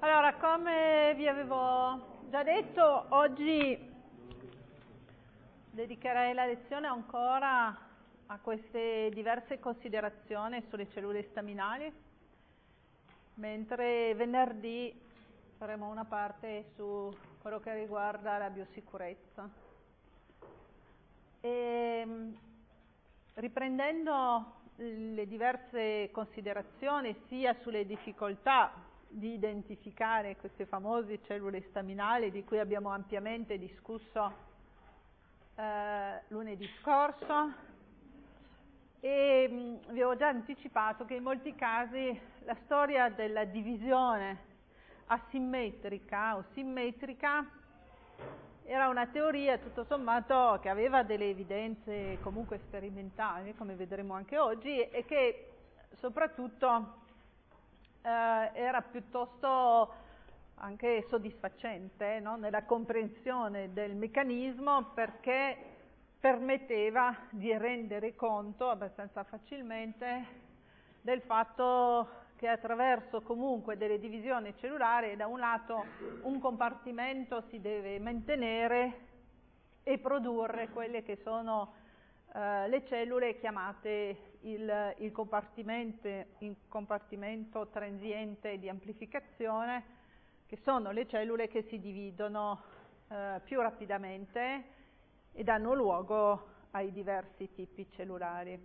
Allora, come vi avevo già detto, oggi dedicherei la lezione ancora a queste diverse considerazioni sulle cellule staminali, mentre venerdì faremo una parte su quello che riguarda la biosicurezza. Riprendendo le diverse considerazioni sia sulle difficoltà di identificare queste famose cellule staminali di cui abbiamo ampiamente discusso lunedì scorso, e vi avevo già anticipato che in molti casi la storia della divisione asimmetrica o simmetrica era una teoria tutto sommato che aveva delle evidenze comunque sperimentali, come vedremo anche oggi, e che soprattutto era piuttosto anche soddisfacente, no? Nella comprensione del meccanismo, perché permetteva di rendere conto abbastanza facilmente del fatto che attraverso comunque delle divisioni cellulari da un lato un compartimento si deve mantenere e produrre quelle che sono le cellule chiamate il compartimento transiente di amplificazione, che sono le cellule che si dividono più rapidamente e danno luogo ai diversi tipi cellulari.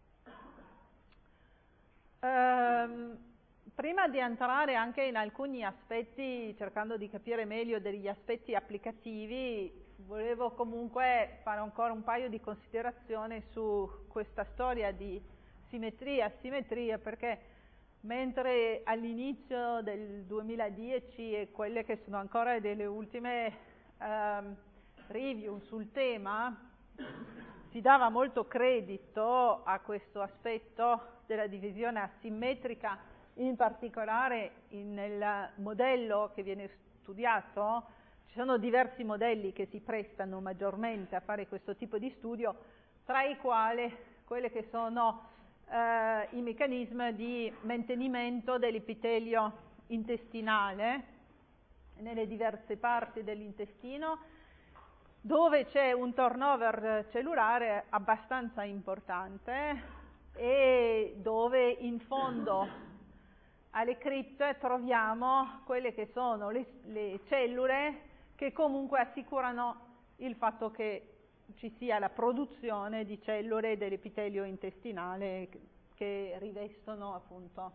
Prima di entrare anche in alcuni aspetti, cercando di capire meglio degli aspetti applicativi, volevo comunque fare ancora un paio di considerazioni su questa storia di simmetria-asimmetria, perché mentre all'inizio del 2010 e quelle che sono ancora delle ultime review sul tema, si dava molto credito a questo aspetto della divisione asimmetrica, in particolare nel modello che viene studiato. Ci sono diversi modelli che si prestano maggiormente a fare questo tipo di studio, tra i quali quelli che sono i meccanismi di mantenimento dell'epitelio intestinale nelle diverse parti dell'intestino, dove c'è un turnover cellulare abbastanza importante e dove in fondo alle cripte troviamo quelle che sono le cellule che comunque assicurano il fatto che ci sia la produzione di cellule dell'epitelio intestinale che rivestono appunto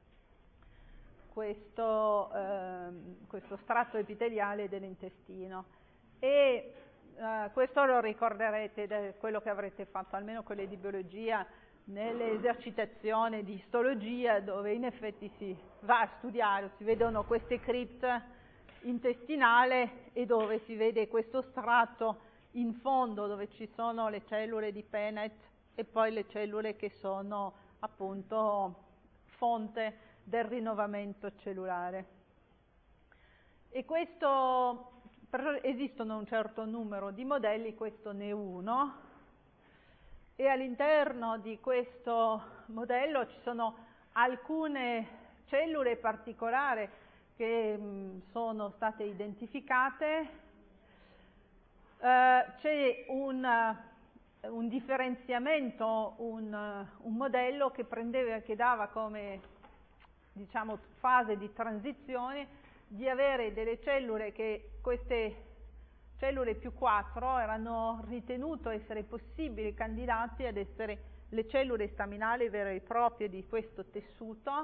questo strato epiteliale dell'intestino. E questo lo ricorderete da quello che avrete fatto, almeno quelli di biologia, nelle esercitazioni di istologia, dove in effetti si va a studiare, si vedono queste cripte intestinali e dove si vede questo strato in fondo dove ci sono le cellule di Paneth e poi le cellule che sono appunto fonte del rinnovamento cellulare. E questo, esistono un certo numero di modelli, questo ne è uno, e all'interno di questo modello ci sono alcune cellule particolari che sono state identificate. C'è un differenziamento, un modello che dava come, diciamo, fase di transizione di avere delle cellule che queste cellule più 4 erano ritenute essere possibili candidati ad essere le cellule staminali vere e proprie di questo tessuto,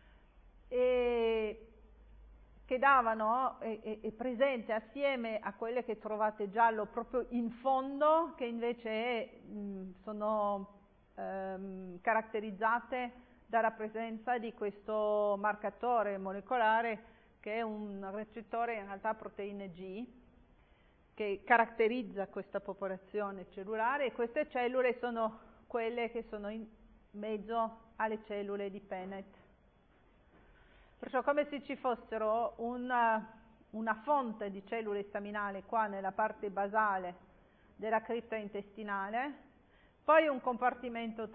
e che davano, è presente assieme a quelle che trovate giallo proprio in fondo, che invece sono caratterizzate dalla presenza di questo marcatore molecolare che è un recettore in realtà proteine G, che caratterizza questa popolazione cellulare, e queste cellule sono quelle che sono in mezzo alle cellule di Paneth. Perciò come se ci fossero una fonte di cellule staminali qua nella parte basale della cripta intestinale, poi un compartimento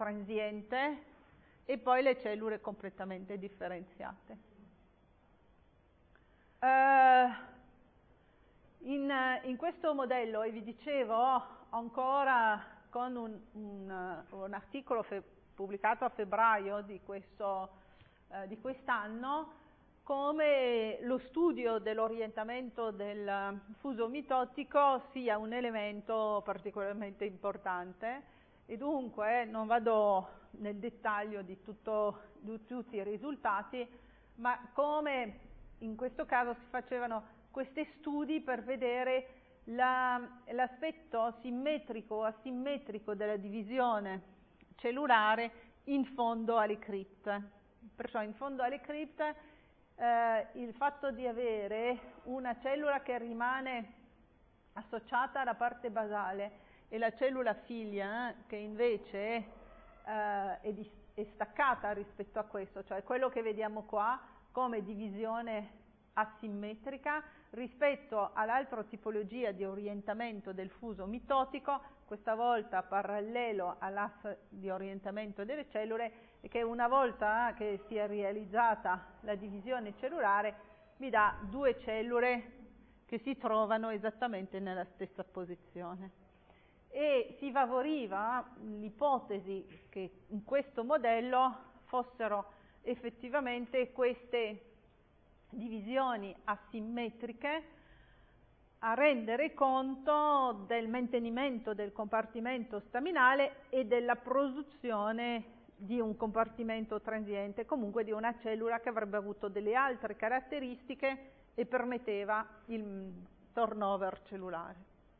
transiente e poi le cellule completamente differenziate. In questo modello, e vi dicevo ancora con un articolo pubblicato a febbraio di quest'anno, come lo studio dell'orientamento del fuso mitotico sia un elemento particolarmente importante, e dunque non vado nel dettaglio di tutti i risultati, ma come in questo caso si facevano questi studi per vedere l'aspetto simmetrico o asimmetrico della divisione cellulare in fondo alle cripte. Perciò in fondo alle cripte il fatto di avere una cellula che rimane associata alla parte basale e la cellula figlia che invece è staccata rispetto a questo, cioè quello che vediamo qua come divisione asimmetrica rispetto all'altra tipologia di orientamento del fuso mitotico, questa volta parallelo all'asse di orientamento delle cellule, e che una volta che si è realizzata la divisione cellulare mi dà due cellule che si trovano esattamente nella stessa posizione. E si favoriva l'ipotesi che in questo modello fossero effettivamente queste divisioni asimmetriche a rendere conto del mantenimento del compartimento staminale e della produzione di un compartimento transiente, comunque di una cellula che avrebbe avuto delle altre caratteristiche e permetteva il turnover cellulare.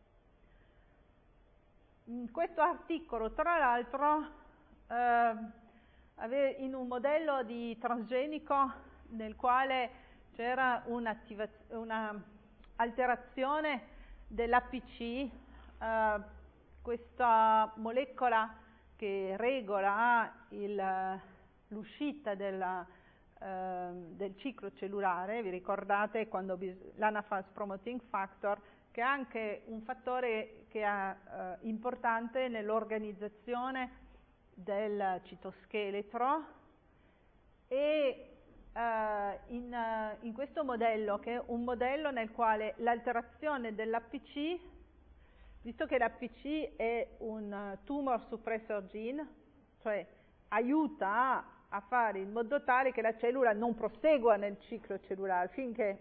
In questo articolo, tra l'altro, in un modello di transgenico nel quale c'era una alterazione dell'APC, questa molecola che regola l'uscita del ciclo cellulare. Vi ricordate quando l'anaphase promoting factor, che è anche un fattore che è importante nell'organizzazione del citoscheletro, e in questo modello, che è un modello nel quale l'alterazione dell'APC, visto che l'APC è un tumor suppressor gene, cioè aiuta a fare in modo tale che la cellula non prosegua nel ciclo cellulare, finché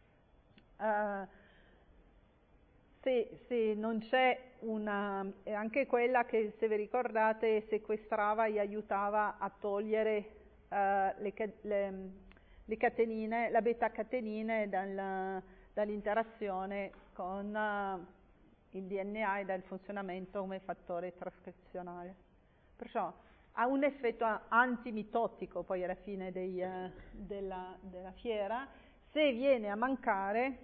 se non c'è è anche quella che, se vi ricordate, sequestrava e aiutava a togliere le catenine, la beta-catenine dall'interazione con il DNA e dal funzionamento come fattore trascrizionale. Perciò ha un effetto antimitotico poi alla fine della fiera. Se viene a mancare,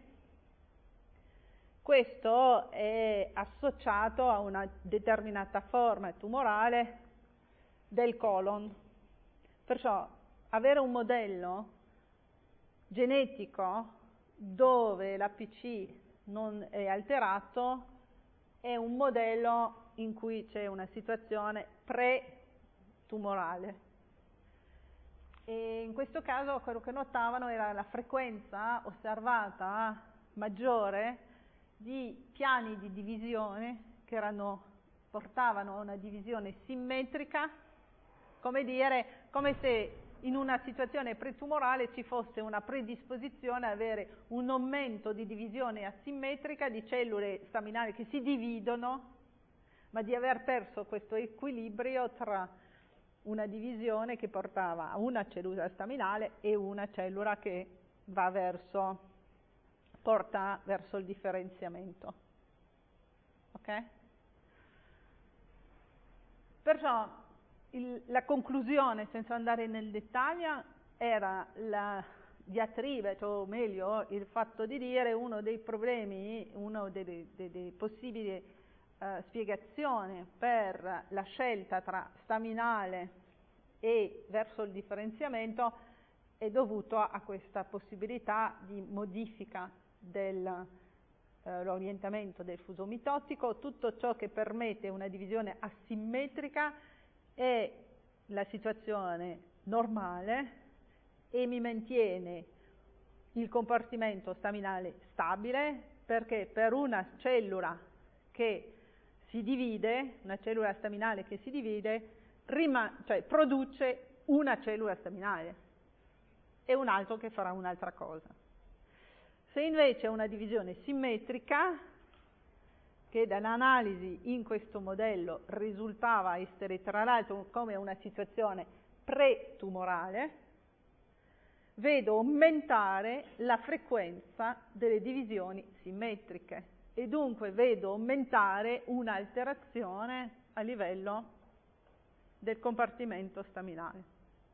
questo è associato a una determinata forma tumorale del colon. Perciò avere un modello genetico dove l'APC non è alterato è un modello in cui c'è una situazione pre-tumorale. E in questo caso quello che notavano era la frequenza osservata maggiore di piani di divisione che portavano a una divisione simmetrica, come se in una situazione pretumorale ci fosse una predisposizione ad avere un aumento di divisione asimmetrica di cellule staminali che si dividono, ma di aver perso questo equilibrio tra una divisione che portava a una cellula staminale e una cellula che porta verso il differenziamento. Ok? Perciò la conclusione, senza andare nel dettaglio, era la diatriba, o meglio il fatto di dire uno dei problemi, una delle possibili spiegazioni per la scelta tra staminale e verso il differenziamento è dovuto a questa possibilità di modifica dell'orientamento del fuso mitotico. Tutto ciò che permette una divisione asimmetrica è la situazione normale e mi mantiene il compartimento staminale stabile, perché per una cellula che si divide, una cellula staminale che si divide, cioè produce una cellula staminale e un altro che farà un'altra cosa. Se invece è una divisione simmetrica, che dall'analisi in questo modello risultava essere tra l'altro come una situazione pretumorale, vedo aumentare la frequenza delle divisioni simmetriche e dunque vedo aumentare un'alterazione a livello del compartimento staminale.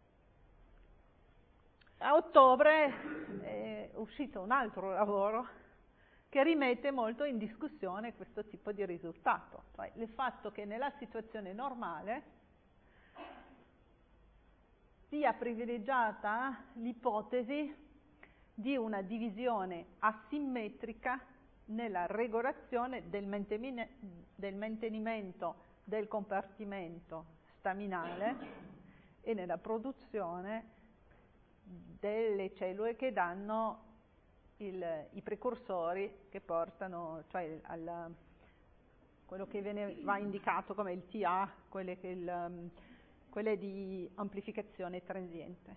A ottobre è uscito un altro lavoro che rimette molto in discussione questo tipo di risultato, cioè il fatto che nella situazione normale sia privilegiata l'ipotesi di una divisione asimmetrica nella regolazione del mantenimento del compartimento staminale e nella produzione delle cellule che danno i precursori che portano, cioè quello che va indicato come il TA, quelle di amplificazione transiente.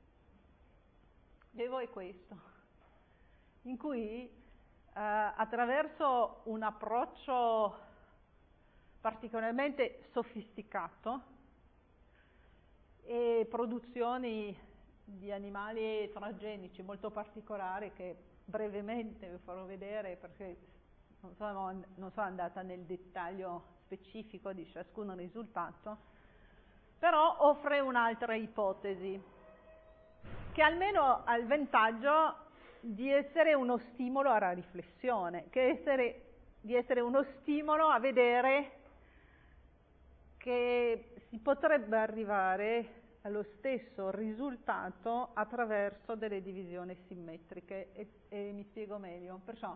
Devo è questo, in cui attraverso un approccio particolarmente sofisticato e produzioni di animali transgenici molto particolari che brevemente vi farò vedere perché non sono andata nel dettaglio specifico di ciascun risultato, però offre un'altra ipotesi che almeno ha il vantaggio di essere uno stimolo alla riflessione, di essere uno stimolo a vedere che si potrebbe arrivare allo stesso risultato attraverso delle divisioni simmetriche e mi spiego meglio. Perciò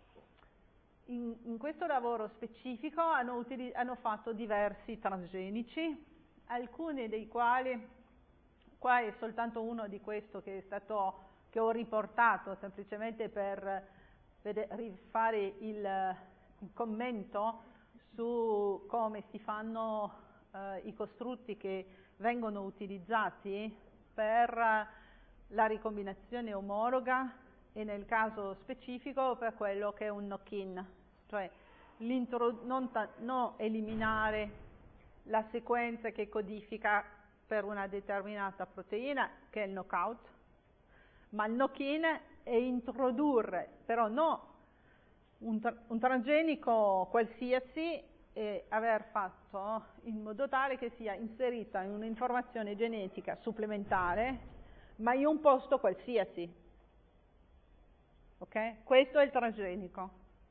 in questo lavoro specifico hanno fatto diversi transgenici, alcuni dei quali, qua è soltanto uno di questo che ho riportato semplicemente per fare il commento su come si fanno i costrutti che vengono utilizzati per la ricombinazione omologa e nel caso specifico per quello che è un knock-in, cioè non eliminare la sequenza che codifica per una determinata proteina, che è il knockout, ma il knock-in è introdurre, però no un transgenico qualsiasi e aver fatto in modo tale che sia inserita in un'informazione genetica supplementare, ma in un posto qualsiasi. Ok? Questo è il transgenico.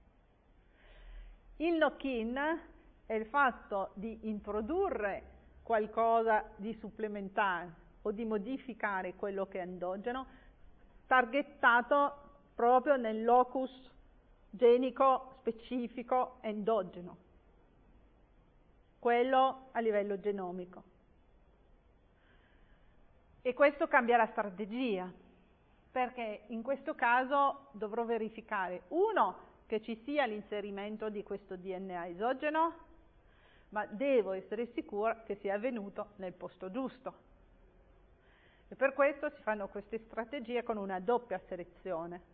Il knock-in è il fatto di introdurre qualcosa di supplementare o di modificare quello che è endogeno, targettato proprio nel locus genico specifico endogeno, quello a livello genomico. E questo cambia la strategia, perché in questo caso dovrò verificare, uno, che ci sia l'inserimento di questo DNA esogeno, ma devo essere sicura che sia avvenuto nel posto giusto. E per questo si fanno queste strategie con una doppia selezione.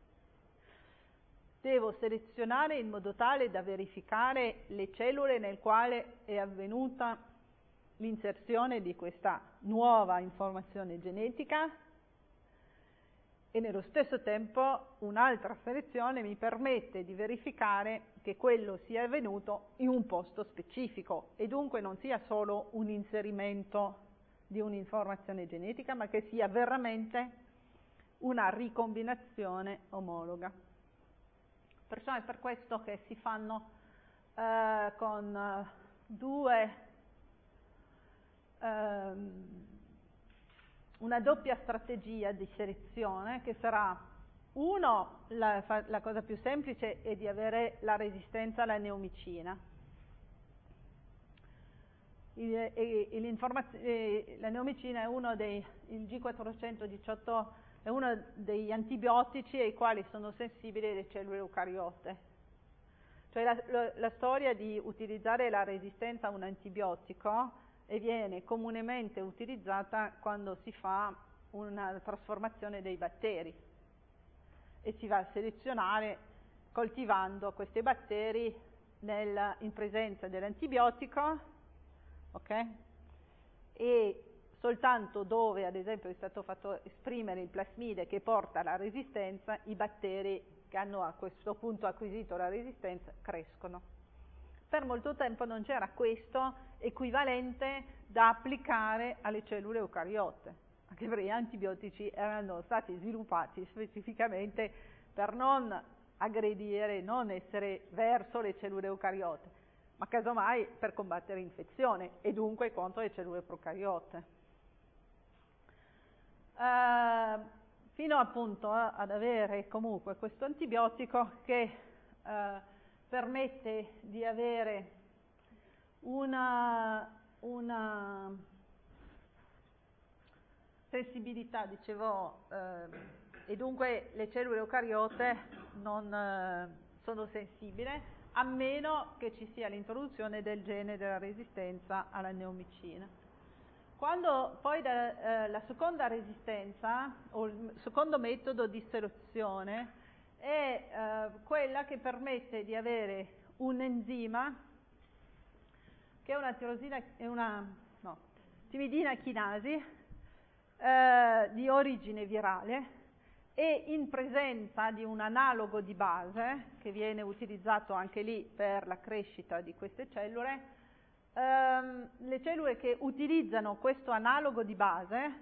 Devo selezionare in modo tale da verificare le cellule nel quale è avvenuta l'inserzione di questa nuova informazione genetica e nello stesso tempo un'altra selezione mi permette di verificare che quello sia avvenuto in un posto specifico e dunque non sia solo un inserimento di un'informazione genetica, ma che sia veramente una ricombinazione omologa. Perciò è per questo che si fanno con una doppia strategia di selezione che sarà, uno, la cosa più semplice è di avere la resistenza alla neomicina. la neomicina è il G418 è uno degli antibiotici ai quali sono sensibili le cellule eucariote. Cioè la storia di utilizzare la resistenza a un antibiotico viene comunemente utilizzata quando si fa una trasformazione dei batteri e si va a selezionare coltivando questi batteri in presenza dell'antibiotico, ok? E soltanto dove ad esempio è stato fatto esprimere il plasmide che porta alla resistenza, i batteri che hanno a questo punto acquisito la resistenza crescono. Per molto tempo non c'era questo equivalente da applicare alle cellule eucariote, anche perché gli antibiotici erano stati sviluppati specificamente per non aggredire, non essere verso le cellule eucariote, ma casomai per combattere infezione e dunque contro le cellule procariote. Fino appunto ad avere comunque questo antibiotico che permette di avere una sensibilità, dicevo, e dunque le cellule eucariote non sono sensibili, a meno che ci sia l'introduzione del gene della resistenza alla neomicina. Quando poi la seconda resistenza, o il secondo metodo di selezione, è quella che permette di avere un enzima, che è una timidina chinasi, di origine virale, e in presenza di un analogo di base, che viene utilizzato anche lì per la crescita di queste cellule, le cellule che utilizzano questo analogo di base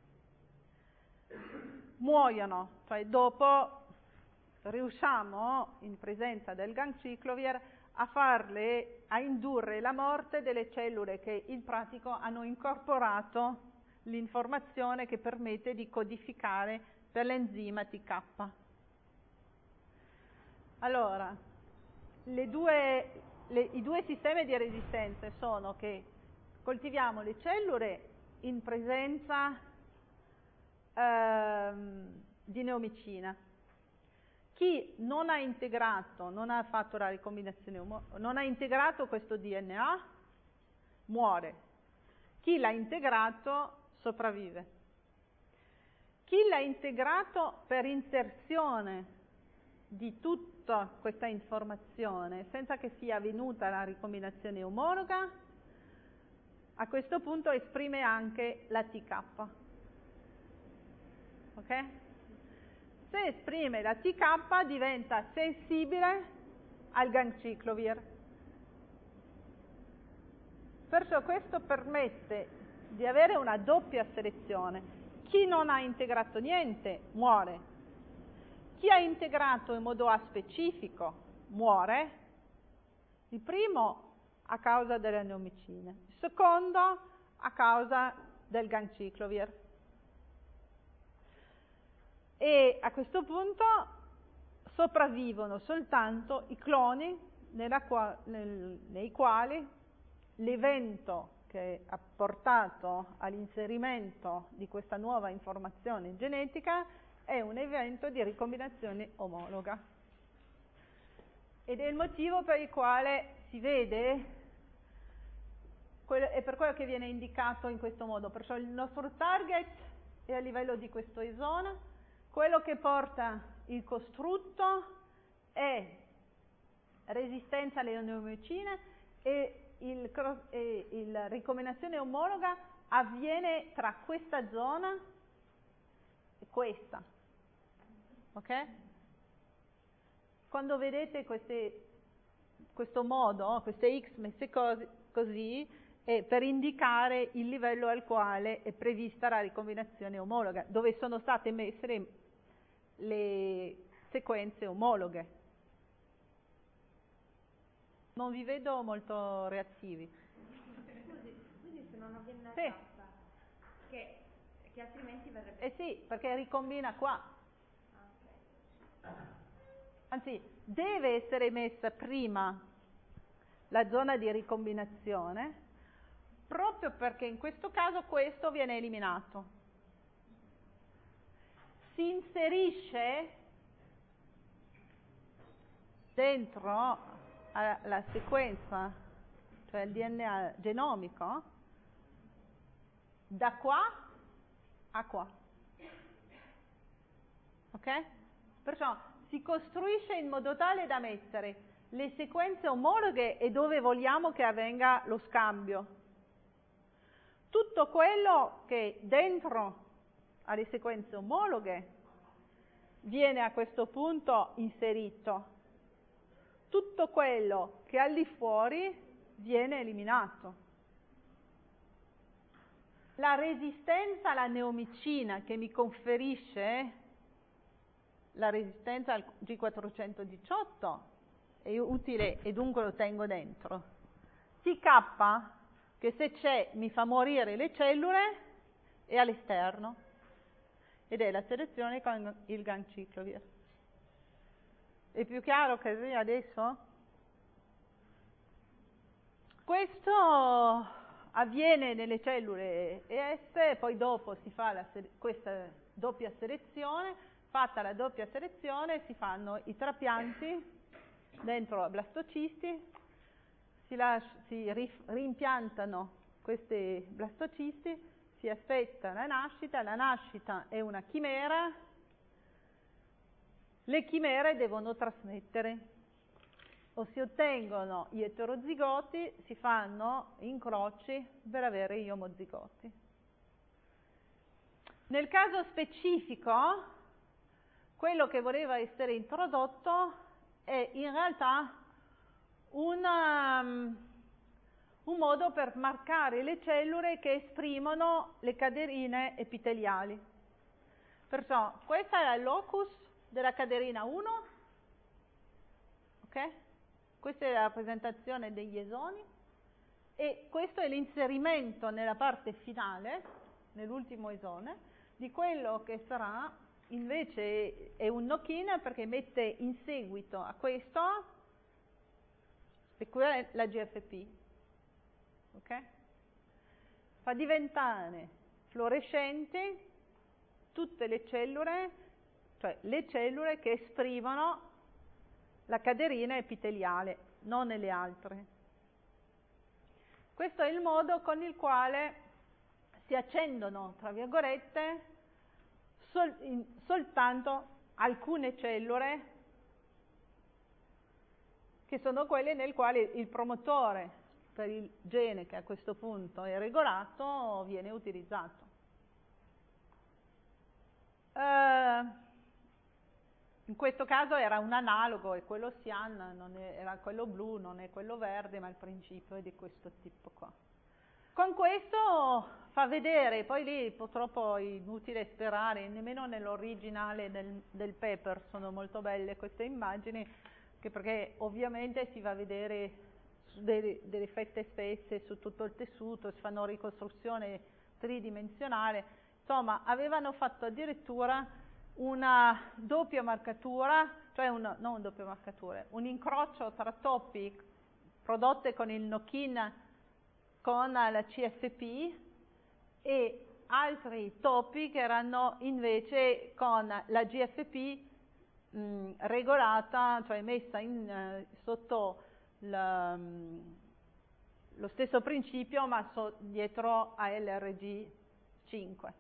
muoiono, cioè dopo riusciamo in presenza del ganciclovir a indurre la morte delle cellule che in pratica hanno incorporato l'informazione che permette di codificare per l'enzima TK. Allora, i due sistemi di resistenza sono che coltiviamo le cellule in presenza di neomicina. Chi non ha integrato, non ha fatto la ricombinazione, non ha integrato questo DNA, muore. Chi l'ha integrato sopravvive. Chi l'ha integrato per inserzione di tutta questa informazione senza che sia avvenuta la ricombinazione omologa, a questo punto esprime anche la TK. Ok? Se esprime la TK diventa sensibile al ganciclovir. Perciò questo permette di avere una doppia selezione. Chi non ha integrato niente muore. Chi ha integrato in modo aspecifico muore. Il primo a causa delle neomicine, il secondo a causa del ganciclovir. E a questo punto sopravvivono soltanto i cloni nei quali l'evento che ha portato all'inserimento di questa nuova informazione genetica è un evento di ricombinazione omologa. Ed è il motivo per il quale si vede, è per quello che viene indicato in questo modo. Perciò il nostro target è a livello di questo esone, quello che porta il costrutto è resistenza alle neomicine e la ricombinazione omologa avviene tra questa zona e questa. Ok? Quando vedete questo modo, queste X messe così, è per indicare il livello al quale è prevista la ricombinazione omologa, dove sono state messe le sequenze omologhe. Non vi vedo molto reattivi. Quindi se non avviene la sì. tappa, che altrimenti verrebbe... sì, perché ricombina qua. Okay. Anzi, deve essere messa prima la zona di ricombinazione, proprio perché in questo caso questo viene eliminato. Si inserisce dentro la sequenza, cioè il DNA genomico, da qua a qua. Ok? Perciò si costruisce in modo tale da mettere le sequenze omologhe e dove vogliamo che avvenga lo scambio. Tutto quello che dentro alle sequenze omologhe viene a questo punto inserito. Tutto quello che al di fuori viene eliminato. La resistenza alla neomicina che mi conferisce la resistenza al G418 è utile e dunque lo tengo dentro. CK, che se c'è mi fa morire le cellule, è all'esterno ed è la selezione con il ganciclovir. È più chiaro così adesso? Questo avviene nelle cellule ES, poi dopo si fa questa doppia selezione. Fatta la doppia selezione si fanno i trapianti dentro a blastocisti, si rimpiantano questi blastocisti, si aspetta la nascita è una chimera, le chimere devono trasmettere, o si ottengono gli eterozigoti, si fanno incroci per avere gli omozigoti. Nel caso specifico, quello che voleva essere introdotto è in realtà un modo per marcare le cellule che esprimono le caderine epiteliali. Perciò questa è il locus della caderina 1, ok? Questa è la rappresentazione degli esoni e questo è l'inserimento nella parte finale, nell'ultimo esone, di quello che sarà invece è un knock-in perché mette in seguito a questo, e quella è la GFP, ok? Fa diventare fluorescenti tutte le cellule, cioè le cellule che esprimono la caderina epiteliale, non le altre. Questo è il modo con il quale si accendono, tra virgolette, soltanto alcune cellule che sono quelle nel quale il promotore per il gene che a questo punto è regolato viene utilizzato. In questo caso era un analogo e quello cyan era quello blu, non è quello verde, ma il principio è di questo tipo qua. Con questo fa vedere, poi lì purtroppo è inutile sperare, nemmeno nell'originale del paper sono molto belle queste immagini, perché ovviamente si va a vedere delle fette spesse su tutto il tessuto, si fanno ricostruzione tridimensionale, insomma avevano fatto addirittura una doppia marcatura, cioè non doppia marcatura, un incrocio tra topi prodotte con il knock-in con la CFP e altri topi che erano invece con la GFP regolata, cioè messa sotto lo stesso principio ma dietro a LGR5.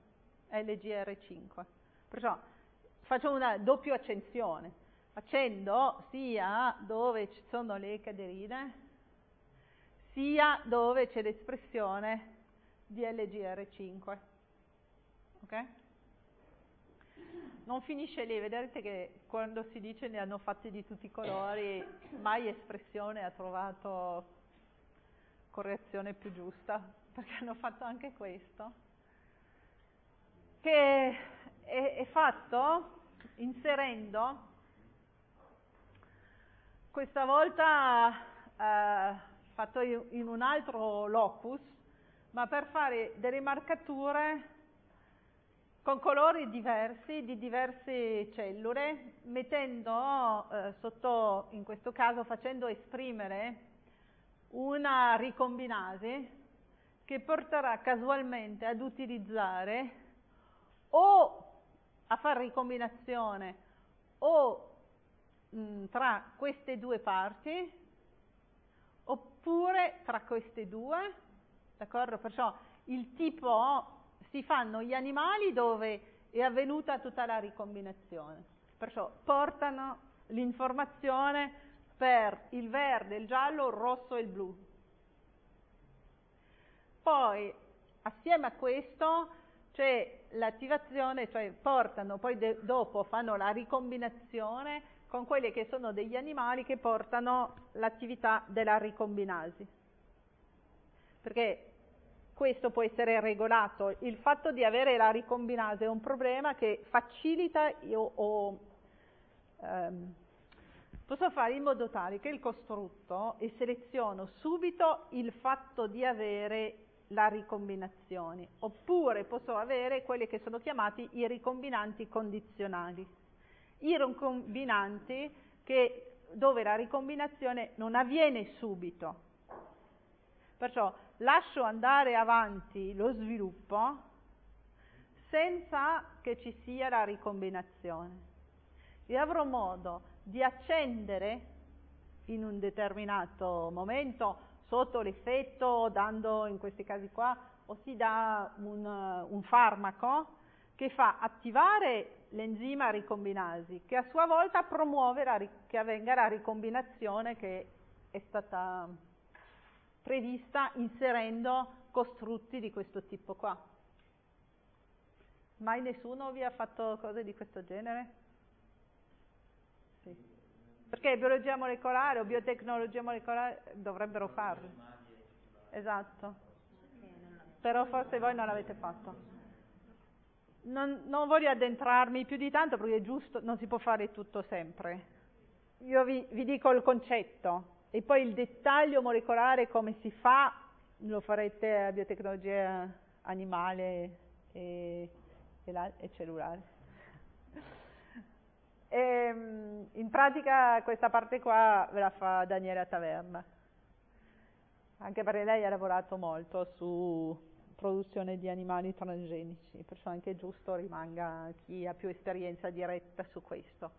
Perciò faccio una doppia accensione, accendo sia dove ci sono le caderine sia dove c'è l'espressione di LGR5. Ok? Non finisce lì, vedete che quando si dice ne hanno fatti di tutti i colori, mai espressione ha trovato correzione più giusta, perché hanno fatto anche questo, che è fatto inserendo questa volta fatto in un altro locus, ma per fare delle marcature con colori diversi, di diverse cellule, mettendo sotto, in questo caso facendo esprimere una ricombinasi che porterà casualmente ad utilizzare o a fare ricombinazione o tra queste due parti, oppure tra queste due, d'accordo? Perciò il tipo si fanno gli animali dove è avvenuta tutta la ricombinazione, perciò portano l'informazione per il verde, il giallo, il rosso e il blu. Poi assieme a questo c'è l'attivazione, cioè portano, poi dopo fanno la ricombinazione con quelli che sono degli animali che portano l'attività della ricombinasi. Perché questo può essere regolato. Il fatto di avere la ricombinasi è un problema che facilita posso fare in modo tale che il costrutto e seleziono subito il fatto di avere la ricombinazione, oppure posso avere quelli che sono chiamati i ricombinanti condizionali. I ricombinanti dove la ricombinazione non avviene subito. Perciò lascio andare avanti lo sviluppo senza che ci sia la ricombinazione. E avrò modo di accendere in un determinato momento, sotto l'effetto, dando in questi casi qua, o si dà un farmaco che fa attivare l'enzima ricombinasi, che a sua volta promuove che avvenga la ricombinazione che è stata prevista inserendo costrutti di questo tipo qua. Mai nessuno vi ha fatto cose di questo genere? Sì. Perché biologia molecolare o biotecnologia molecolare dovrebbero farlo. Esatto. Però forse voi non l'avete fatto. Non voglio addentrarmi più di tanto perché è giusto, non si può fare tutto sempre. Io vi dico il concetto e poi il dettaglio molecolare come si fa lo farete a biotecnologia animale e cellulare. In pratica questa parte qua ve la fa Daniela Taverna, anche perché lei ha lavorato molto su produzione di animali transgenici, perciò è anche giusto rimanga chi ha più esperienza diretta su questo.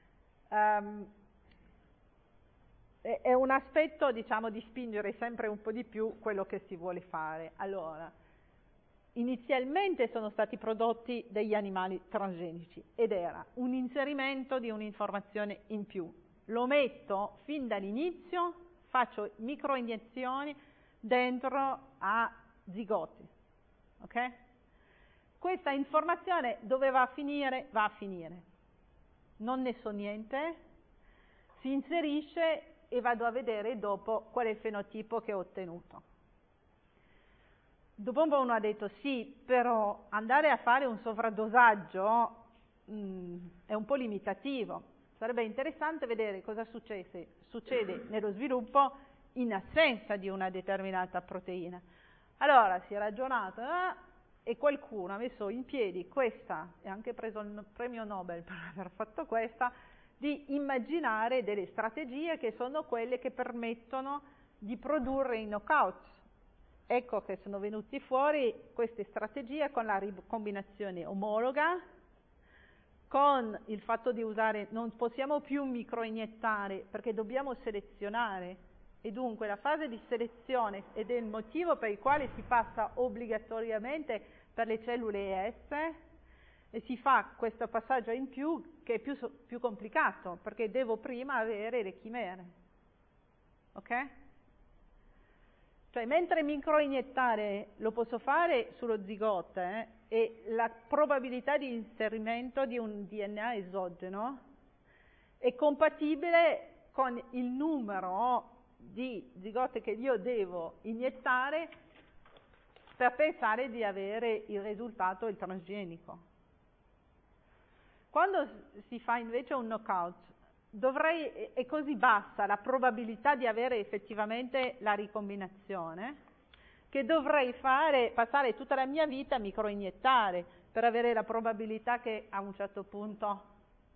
È un aspetto, diciamo, di spingere sempre un po' di più quello che si vuole fare. Allora, inizialmente sono stati prodotti degli animali transgenici ed era un inserimento di un'informazione in più. Lo metto fin dall'inizio, faccio microiniezioni dentro a zigoti. Ok? Questa informazione dove va a finire? Va a finire. Non ne so niente, si inserisce e vado a vedere dopo qual è il fenotipo che ho ottenuto. Dopo un po' uno ha detto sì, però andare a fare un sovradosaggio è un po' limitativo. Sarebbe interessante vedere cosa succede nello sviluppo in assenza di una determinata proteina. Allora si è ragionato e qualcuno ha messo in piedi questa, e ha anche preso il premio Nobel per aver fatto questa, di immaginare delle strategie che sono quelle che permettono di produrre i knockout. Ecco che sono venuti fuori queste strategie con la ricombinazione omologa, con il fatto di usare, non possiamo più microiniettare perché dobbiamo selezionare, e dunque la fase di selezione ed è il motivo per il quale si passa obbligatoriamente per le cellule ES e si fa questo passaggio in più che è più complicato perché devo prima avere le chimere. Ok? Cioè, mentre microiniettare lo posso fare sullo zigote e la probabilità di inserimento di un DNA esogeno è compatibile con il numero di zigote che io devo iniettare per pensare di avere il risultato il transgenico. Quando si fa invece un knockout, è così bassa la probabilità di avere effettivamente la ricombinazione che dovrei passare tutta la mia vita a microiniettare per avere la probabilità che a un certo punto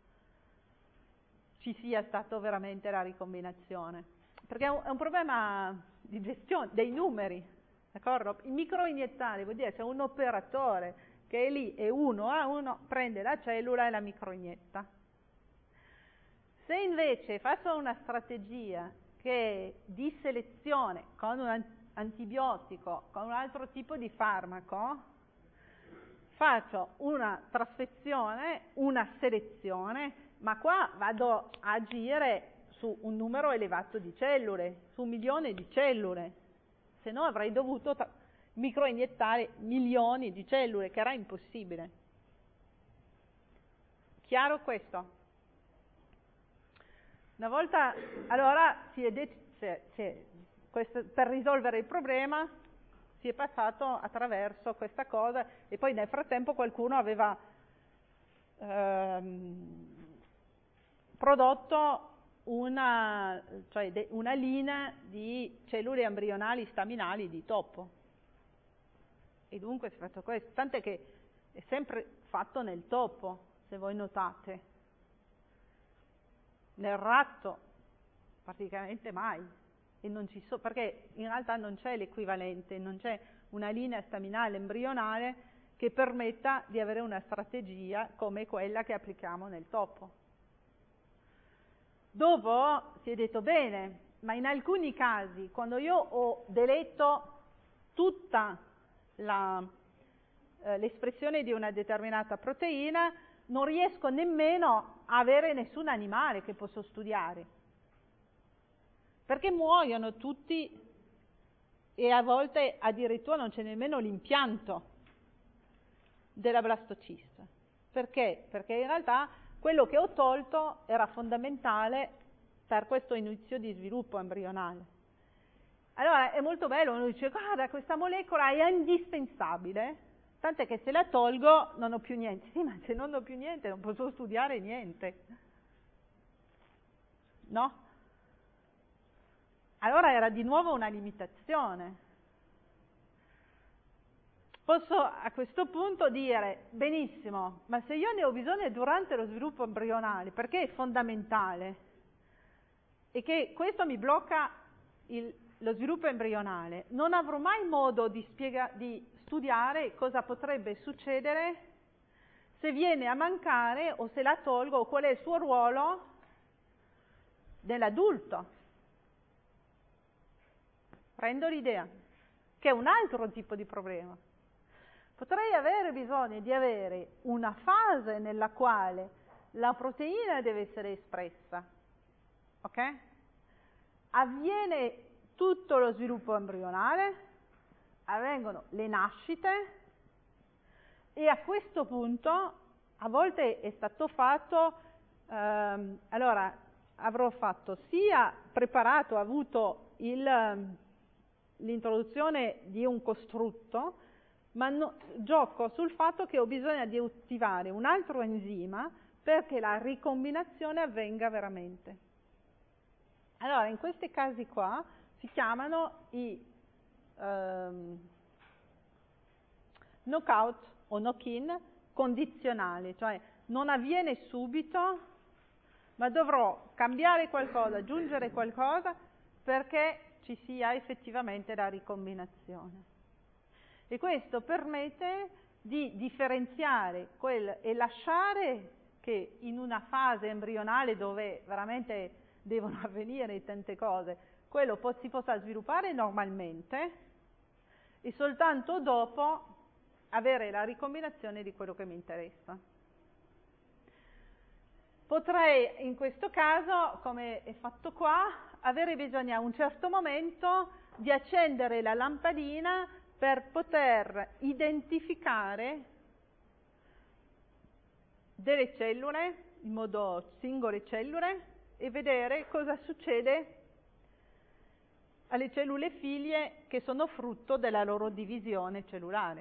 ci sia stato veramente la ricombinazione. Perché è un problema di gestione dei numeri, d'accordo? Il microiniettare vuol dire c'è un operatore che è lì e uno a uno prende la cellula e la microinietta. Se invece faccio una strategia che è di selezione con un antibiotico, con un altro tipo di farmaco, faccio una trasfezione, una selezione, ma qua vado a agire su un numero elevato di cellule, su 1 milione di cellule, se no avrei dovuto microiniettare milioni di cellule, che era impossibile. Chiaro questo? Una volta, allora, per risolvere il problema si è passato attraverso questa cosa e poi nel frattempo qualcuno aveva prodotto una linea di cellule embrionali staminali di topo. E dunque si è fatto questo, tant'è che è sempre fatto nel topo, se voi notate. Nel ratto praticamente mai, e non perché in realtà non c'è l'equivalente, non c'è una linea staminale embrionale che permetta di avere una strategia come quella che applichiamo nel topo. Dopo si è detto bene, ma in alcuni casi, quando io ho deletto tutta l'espressione di una determinata proteina, non riesco nemmeno a avere nessun animale che posso studiare, perché muoiono tutti e a volte addirittura non c'è nemmeno l'impianto della blastocista. Perché? Perché in realtà quello che ho tolto era fondamentale per questo inizio di sviluppo embrionale. Allora è molto bello, uno dice guarda questa molecola è indispensabile, tant'è che se la tolgo non ho più niente. Sì, ma se non ho più niente non posso studiare niente. No? Allora era di nuovo una limitazione. Posso a questo punto dire, benissimo, ma se io ne ho bisogno durante lo sviluppo embrionale, perché è fondamentale, e che questo mi blocca lo sviluppo embrionale, non avrò mai modo di studiare cosa potrebbe succedere se viene a mancare o se la tolgo o qual è il suo ruolo nell'adulto. Prendo l'idea, che è un altro tipo di problema. Potrei avere bisogno di avere una fase nella quale la proteina deve essere espressa, ok? Avviene tutto lo sviluppo embrionale, avvengono le nascite e a questo punto a volte è stato fatto, allora avrò fatto sia preparato, avuto l'introduzione di un costrutto, ma gioco sul fatto che ho bisogno di attivare un altro enzima perché la ricombinazione avvenga veramente. Allora, in questi casi qua si chiamano i knockout o knock-in condizionali, cioè non avviene subito, ma dovrò cambiare qualcosa, aggiungere qualcosa perché ci sia effettivamente la ricombinazione. E questo permette di differenziare e lasciare che in una fase embrionale dove veramente devono avvenire tante cose, quello si possa sviluppare normalmente e soltanto dopo avere la ricombinazione di quello che mi interessa. Potrei in questo caso, come è fatto qua, avere bisogno a un certo momento di accendere la lampadina per poter identificare delle cellule, in modo singole cellule, e vedere cosa succede alle cellule figlie che sono frutto della loro divisione cellulare.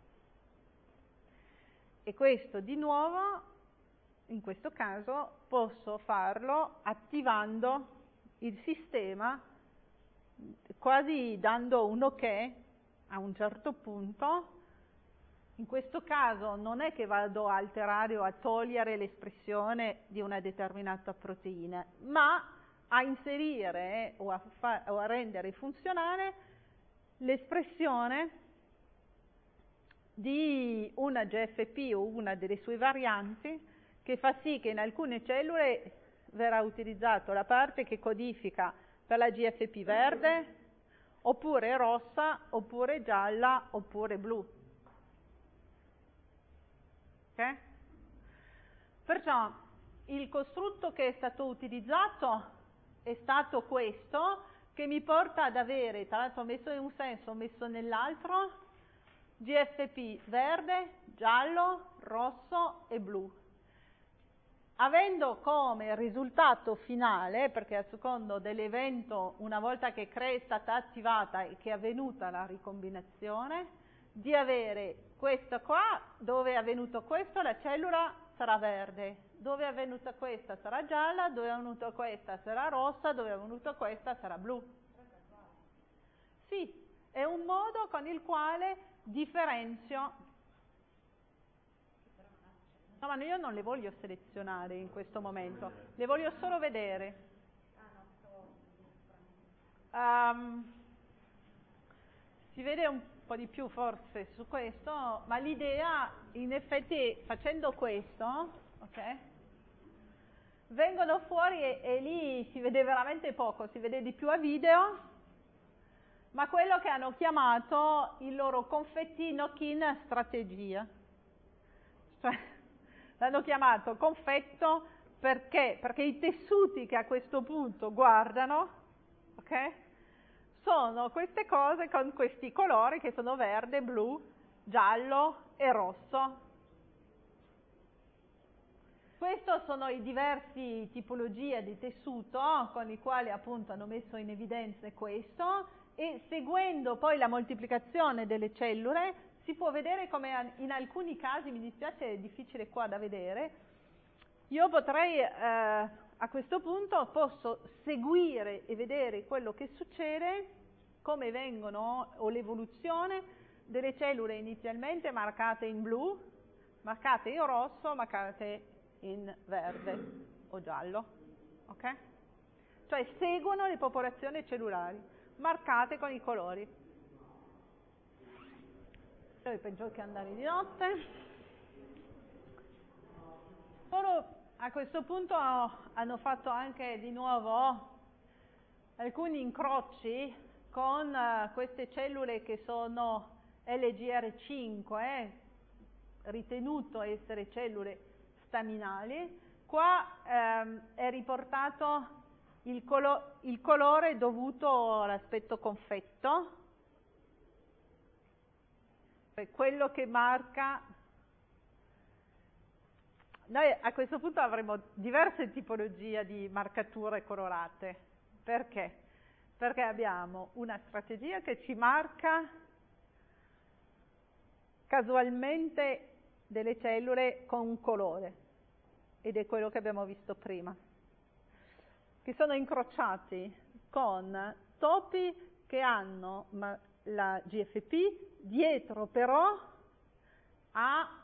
E questo di nuovo, in questo caso, posso farlo attivando il sistema, quasi dando un ok a un certo punto. In questo caso non è che vado a alterare o a togliere l'espressione di una determinata proteina, ma a inserire o a rendere funzionale l'espressione di una GFP o una delle sue varianti che fa sì che in alcune cellule verrà utilizzato la parte che codifica per la GFP verde, oppure rossa, oppure gialla, oppure blu. Ok? Perciò il costrutto che è stato utilizzato è stato questo, che mi porta ad avere, tra l'altro ho messo in un senso, ho messo nell'altro, GFP verde, giallo, rosso e blu. Avendo come risultato finale, perché a secondo dell'evento, una volta che CRE è stata attivata e che è avvenuta la ricombinazione, di avere questo qua, dove è avvenuto questo, la cellula sarà verde, dove è avvenuta questa sarà gialla, dove è avvenuta questa sarà rossa, dove è avvenuta questa sarà blu. Sì, è un modo con il quale differenzio. No, ma io non le voglio selezionare in questo momento, le voglio solo vedere. Si vede un po' di più forse su questo, ma l'idea, in effetti, facendo questo, ok? Vengono fuori e lì si vede veramente poco, si vede di più a video, ma quello che hanno chiamato il loro confettino Kin strategia. Cioè, l'hanno chiamato confetto perché? Perché i tessuti che a questo punto guardano, ok? Sono queste cose con questi colori che sono verde, blu, giallo e rosso. Questi sono i diversi tipologie di tessuto con i quali appunto hanno messo in evidenza questo, e seguendo poi la moltiplicazione delle cellule si può vedere come in alcuni casi, mi dispiace è difficile qua da vedere, io potrei a questo punto posso seguire e vedere quello che succede, come vengono, o l'evoluzione delle cellule inizialmente marcate in blu, marcate in rosso, marcate in verde o giallo, ok? Cioè seguono le popolazioni cellulari, marcate con i colori. Io penso che andare di notte. Loro a questo punto hanno fatto anche di nuovo alcuni incroci con queste cellule che sono LGR5, ritenuto essere cellule staminali. Qua è riportato il colore dovuto all'aspetto confetto, quello che marca. Noi a questo punto avremo diverse tipologie di marcature colorate. Perché? Perché abbiamo una strategia che ci marca casualmente delle cellule con un colore, ed è quello che abbiamo visto prima, che sono incrociati con topi che hanno la GFP, dietro però ha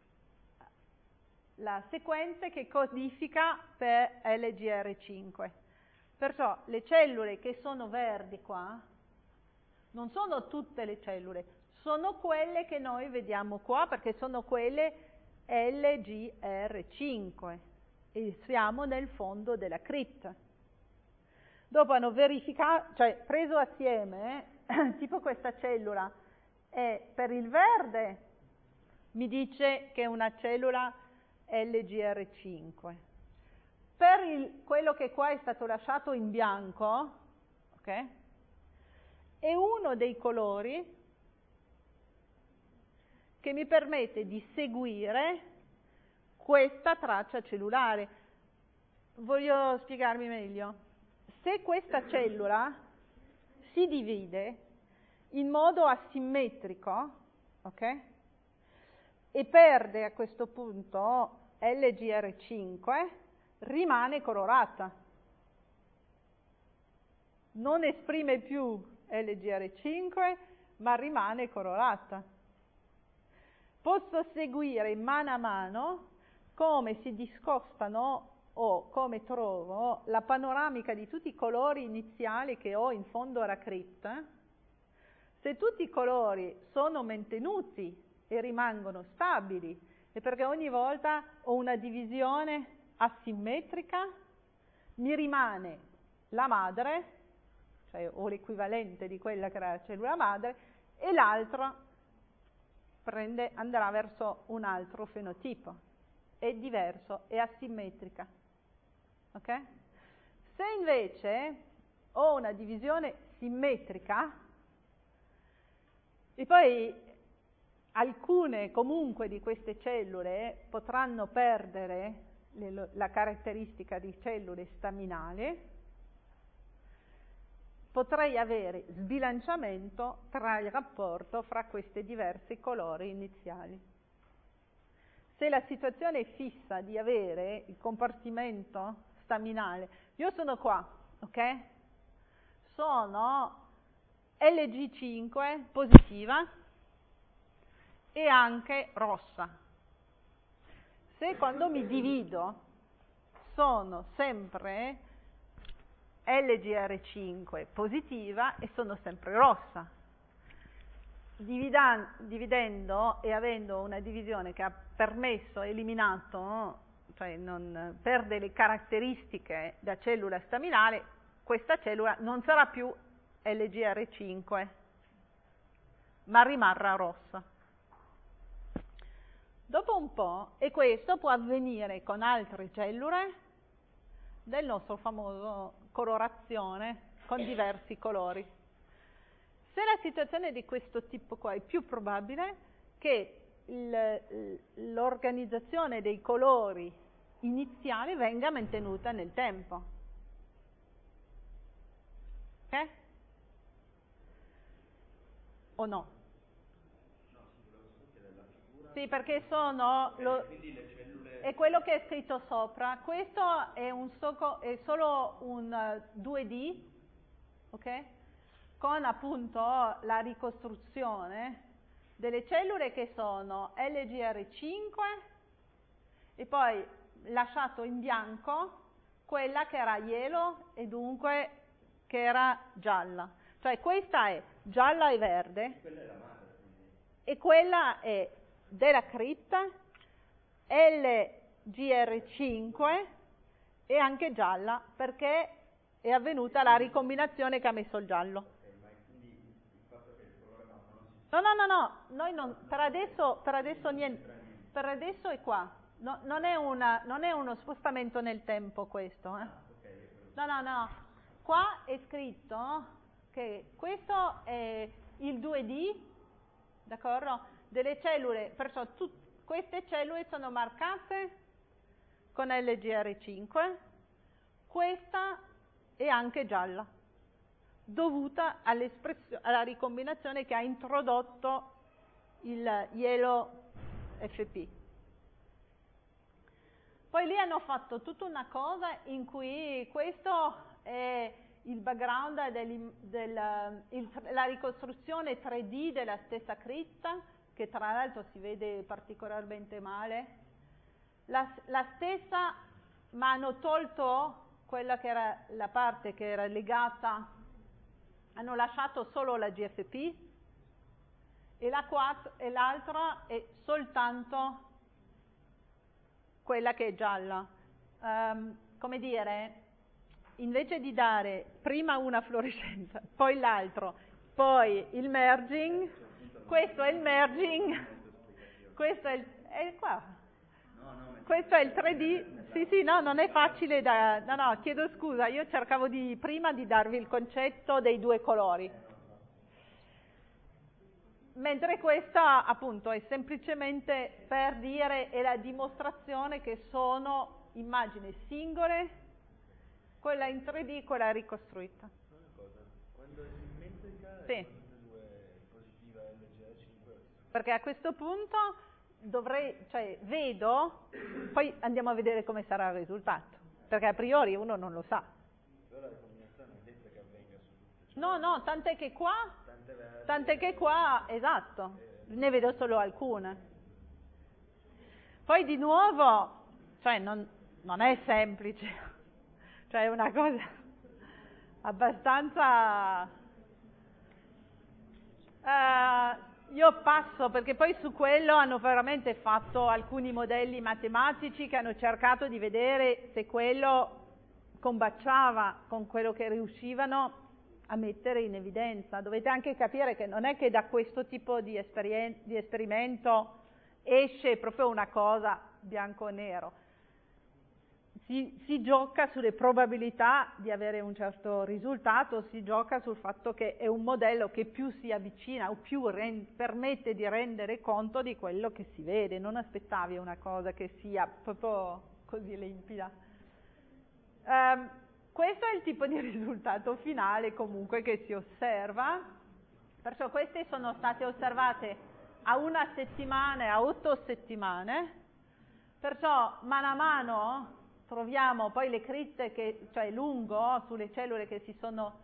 la sequenza che codifica per LGR5. Perciò le cellule che sono verdi qua non sono tutte le cellule, sono quelle che noi vediamo qua, perché sono quelle LGR5 e siamo nel fondo della crypt. Dopo hanno verificato, cioè preso assieme, tipo questa cellula è per il verde, mi dice che è una cellula LGR5. Per quello che qua è stato lasciato in bianco, ok? È uno dei colori che mi permette di seguire questa traccia cellulare. Voglio spiegarmi meglio. Se questa cellula si divide in modo asimmetrico, ok? E perde a questo punto LGR5, rimane colorata. Non esprime più LGR5, ma rimane colorata. Posso seguire mano a mano come si discostano o come trovo la panoramica di tutti i colori iniziali che ho in fondo alla crypt, Se tutti i colori sono mantenuti e rimangono stabili, è perché ogni volta ho una divisione asimmetrica, mi rimane la madre, cioè o l'equivalente di quella che era la cellula madre, e l'altra andrà verso un altro fenotipo. È diverso, è asimmetrica. Ok? Se invece ho una divisione simmetrica, e poi alcune comunque di queste cellule potranno perdere la caratteristica di cellule staminali, potrei avere sbilanciamento tra il rapporto fra questi diversi colori iniziali. Se la situazione è fissa di avere il compartimento staminale, io sono qua, ok? Sono Lg5 positiva e anche rossa. Se quando mi divido sono sempre LGR5 positiva e sono sempre rossa. Dividendo e avendo una divisione che ha permesso, eliminato, cioè non perde le caratteristiche da cellula staminale, questa cellula non sarà più LGR5, ma rimarrà rossa. Dopo un po', e questo può avvenire con altre cellule del nostro famoso colorazione con diversi colori. Se la situazione è di questo tipo qua, è più probabile che l'organizzazione dei colori iniziali venga mantenuta nel tempo. Ok? O no? Sì, perché sono... è quello che è scritto sopra. Questo è solo un 2D, ok? Con appunto la ricostruzione delle cellule che sono LGR5 e poi lasciato in bianco quella che era yellow e dunque che era gialla. Cioè questa è gialla e verde e quella è della cripta LGR5 e anche gialla perché è avvenuta la ricombinazione che ha messo il giallo. No, noi non, per adesso niente, per adesso è qua, no, non è uno spostamento nel tempo questo. No, qua è scritto che questo è il 2D, d'accordo? Delle cellule, perciò queste cellule sono marcate con LGR5, questa è anche gialla, dovuta alla ricombinazione che ha introdotto il yellow FP. Poi lì hanno fatto tutta una cosa in cui questo è il background la ricostruzione 3D della stessa cripta, che tra l'altro si vede particolarmente male. La stessa, ma hanno tolto quella che era la parte che era legata, hanno lasciato solo la GFP e l'altra è soltanto quella che è gialla. Come dire, invece di dare prima una fluorescenza, poi l'altro, poi il merging, questo è il merging, questo è qua. Questo è il 3D, sì, no, non è facile no, chiedo scusa, io cercavo prima di darvi il concetto dei due colori. Mentre questa, appunto, è semplicemente per dire, è la dimostrazione che sono immagini singole, quella in 3D, quella ricostruita. Una cosa, quando è simmetrica, sì. è positiva LGR5? Perché a questo punto vedo, poi andiamo a vedere come sarà il risultato, perché a priori uno non lo sa. Però la combinazione è detta che avvenga su tutte. No, tant'è che qua, esatto, ne vedo solo alcune. Poi di nuovo, cioè non è semplice, cioè è una cosa abbastanza Io passo perché poi su quello hanno veramente fatto alcuni modelli matematici che hanno cercato di vedere se quello combaciava con quello che riuscivano a mettere in evidenza. Dovete anche capire che non è che da questo tipo di esperimento esce proprio una cosa bianco o nero. Si gioca sulle probabilità di avere un certo risultato, si gioca sul fatto che è un modello che più si avvicina o più permette di rendere conto di quello che si vede. Non aspettavi una cosa che sia proprio così limpida. Questo è il tipo di risultato finale comunque che si osserva, perciò queste sono state osservate a 1 settimana e a 8 settimane, perciò mano a mano troviamo poi le criste, cioè lungo, sulle cellule che si sono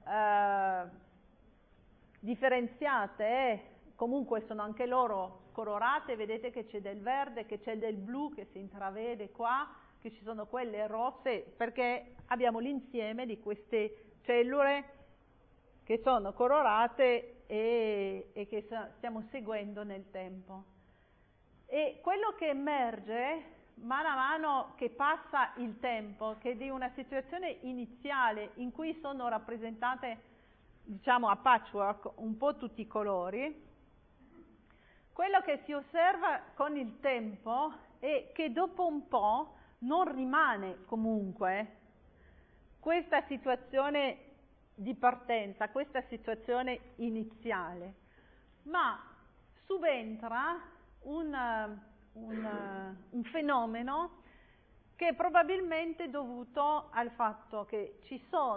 differenziate, comunque sono anche loro colorate, vedete che c'è del verde, che c'è del blu che si intravede qua, che ci sono quelle rosse, perché abbiamo l'insieme di queste cellule che sono colorate e che stiamo seguendo nel tempo. E quello che emerge mano a mano che passa il tempo, che di una situazione iniziale in cui sono rappresentate, diciamo a patchwork, un po' tutti i colori, quello che si osserva con il tempo è che dopo un po' non rimane comunque questa situazione di partenza, questa situazione iniziale, ma subentra un fenomeno che è probabilmente dovuto al fatto che si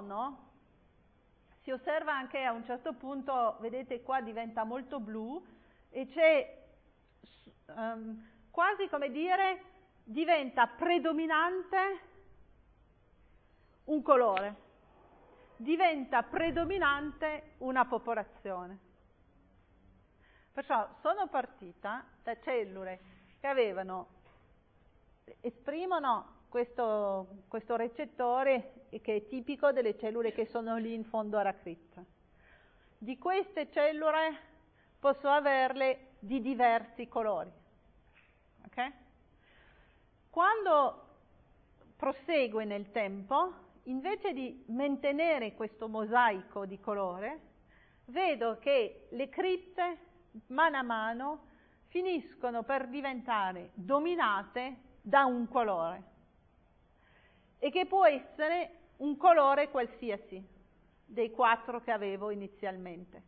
osserva anche a un certo punto, vedete qua diventa molto blu e c'è quasi come dire diventa predominante un colore, diventa predominante una popolazione. Perciò sono partita da cellule che esprimono questo recettore che è tipico delle cellule che sono lì in fondo alla cripta. Di queste cellule posso averle di diversi colori. Okay? Quando prosegue nel tempo, invece di mantenere questo mosaico di colore, vedo che le cripte mano a mano finiscono per diventare dominate da un colore e che può essere un colore qualsiasi dei 4 che avevo inizialmente.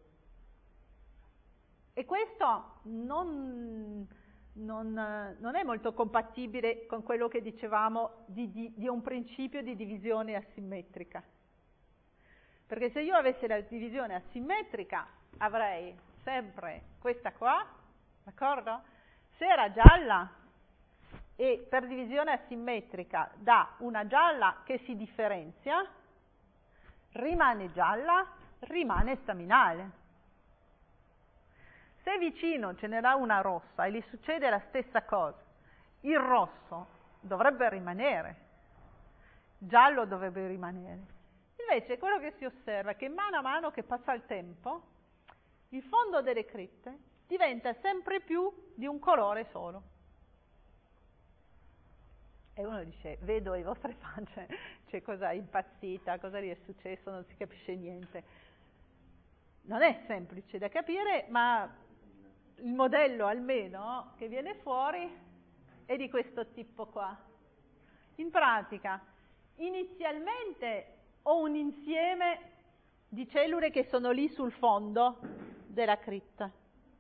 E questo non è molto compatibile con quello che dicevamo di un principio di divisione asimmetrica. Perché se io avessi la divisione asimmetrica avrei sempre questa qua, d'accordo? Se era gialla e per divisione asimmetrica dà una gialla che si differenzia, rimane gialla, rimane staminale. Se vicino ce n'era una rossa e gli succede la stessa cosa, il rosso dovrebbe rimanere, giallo dovrebbe rimanere. Invece quello che si osserva è che mano a mano che passa il tempo, il fondo delle cripte diventa sempre più di un colore solo. E uno dice, vedo le vostre facce, cioè cosa è impazzita, cosa gli è successo, non si capisce niente. Non è semplice da capire, ma il modello almeno che viene fuori è di questo tipo qua. In pratica, inizialmente ho un insieme di cellule che sono lì sul fondo della cripta.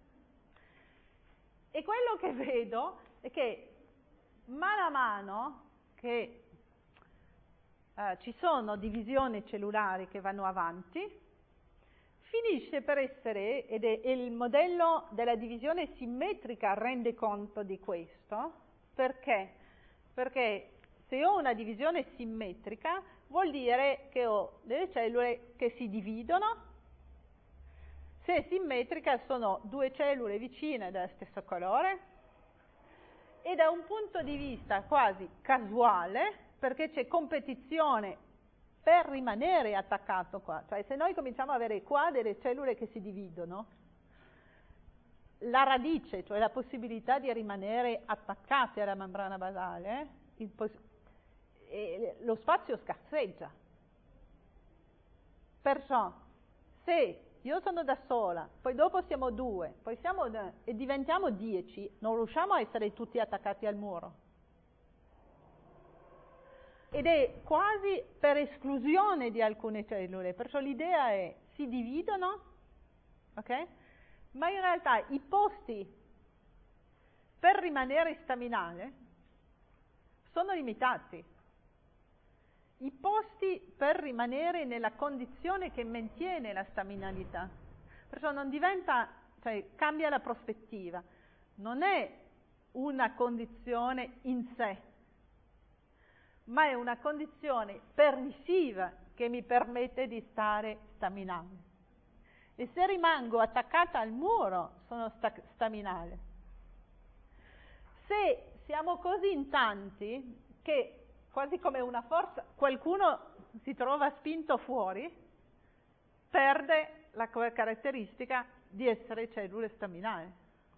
E quello che vedo è che mano a mano che ci sono divisioni cellulari che vanno avanti, finisce per essere, ed è il modello della divisione simmetrica rende conto di questo, perché? Perché se ho una divisione simmetrica vuol dire che ho delle cellule che si dividono, se è simmetrica sono 2 cellule vicine dello stesso colore, e da un punto di vista quasi casuale, perché c'è competizione per rimanere attaccato qua. Cioè se noi cominciamo ad avere qua delle cellule che si dividono, la radice, cioè la possibilità di rimanere attaccate alla membrana basale, lo spazio scarseggia. Perciò, se io sono da sola, poi dopo siamo 2, poi e diventiamo 10, non riusciamo a essere tutti attaccati al muro. Ed è quasi per esclusione di alcune cellule, perciò l'idea è si dividono, ok? Ma in realtà i posti per rimanere staminale sono limitati. I posti per rimanere nella condizione che mantiene la staminalità. Perciò non diventa, cioè cambia la prospettiva. Non è una condizione in sé, ma è una condizione permissiva che mi permette di stare staminale. E se rimango attaccata al muro, sono staminale. Se siamo così in tanti che, quasi come una forza, qualcuno si trova spinto fuori, perde la caratteristica di essere cellule staminali.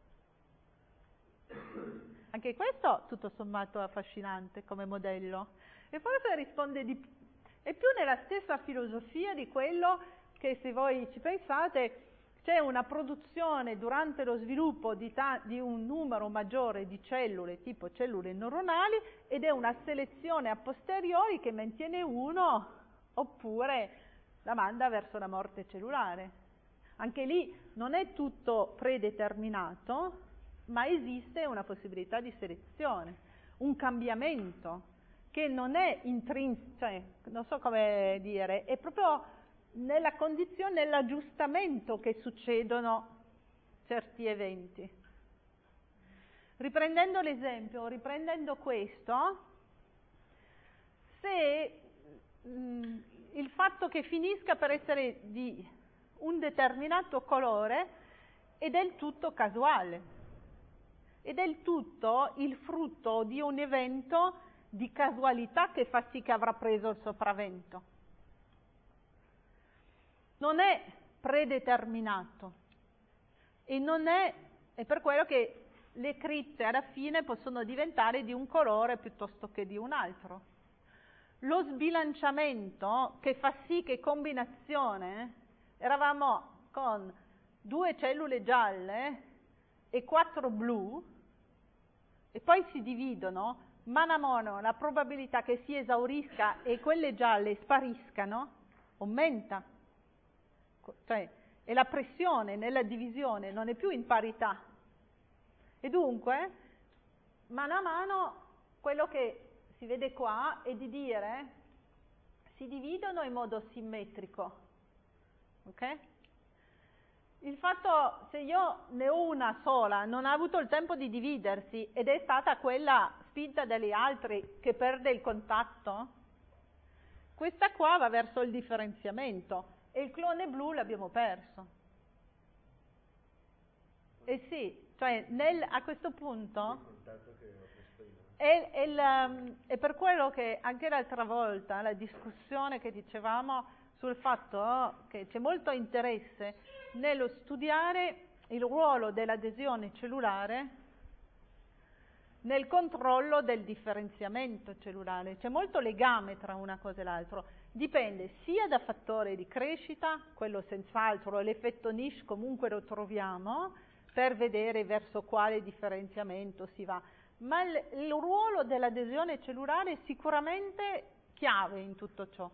Anche questo, tutto sommato, è affascinante come modello. E forse risponde è più nella stessa filosofia di quello che, se voi ci pensate, c'è una produzione durante lo sviluppo di un numero maggiore di cellule, tipo cellule neuronali, ed è una selezione a posteriori che mantiene uno, oppure la manda verso la morte cellulare. Anche lì non è tutto predeterminato, ma esiste una possibilità di selezione, un cambiamento che non è intrinseco, cioè, non so come dire, è proprio nella condizione, nell'aggiustamento che succedono certi eventi. Riprendendo l'esempio, riprendendo questo, se il fatto che finisca per essere di un determinato colore è del tutto casuale, è del tutto il frutto di un evento di casualità che fa sì che avrà preso il sopravvento. Non è predeterminato e non è per quello che le cripte alla fine possono diventare di un colore piuttosto che di un altro. Lo sbilanciamento che fa sì che combinazione, eravamo con 2 cellule gialle e 4 blu, e poi si dividono, mano a mano la probabilità che si esaurisca e quelle gialle spariscano aumenta. Cioè, e la pressione nella divisione non è più in parità. E dunque, mano a mano, quello che si vede qua è di dire si dividono in modo simmetrico. Ok? Il fatto, se io ne ho una sola, non ha avuto il tempo di dividersi ed è stata quella spinta dagli altri che perde il contatto, questa qua va verso il differenziamento e il clone blu l'abbiamo perso. E sì, cioè a questo punto è per quello che anche l'altra volta la discussione che dicevamo sul fatto che c'è molto interesse nello studiare il ruolo dell'adesione cellulare nel controllo del differenziamento cellulare. C'è molto legame tra una cosa e l'altra. Dipende sia da fattore di crescita, quello senz'altro, l'effetto niche comunque lo troviamo, per vedere verso quale differenziamento si va. Ma il ruolo dell'adesione cellulare è sicuramente chiave in tutto ciò.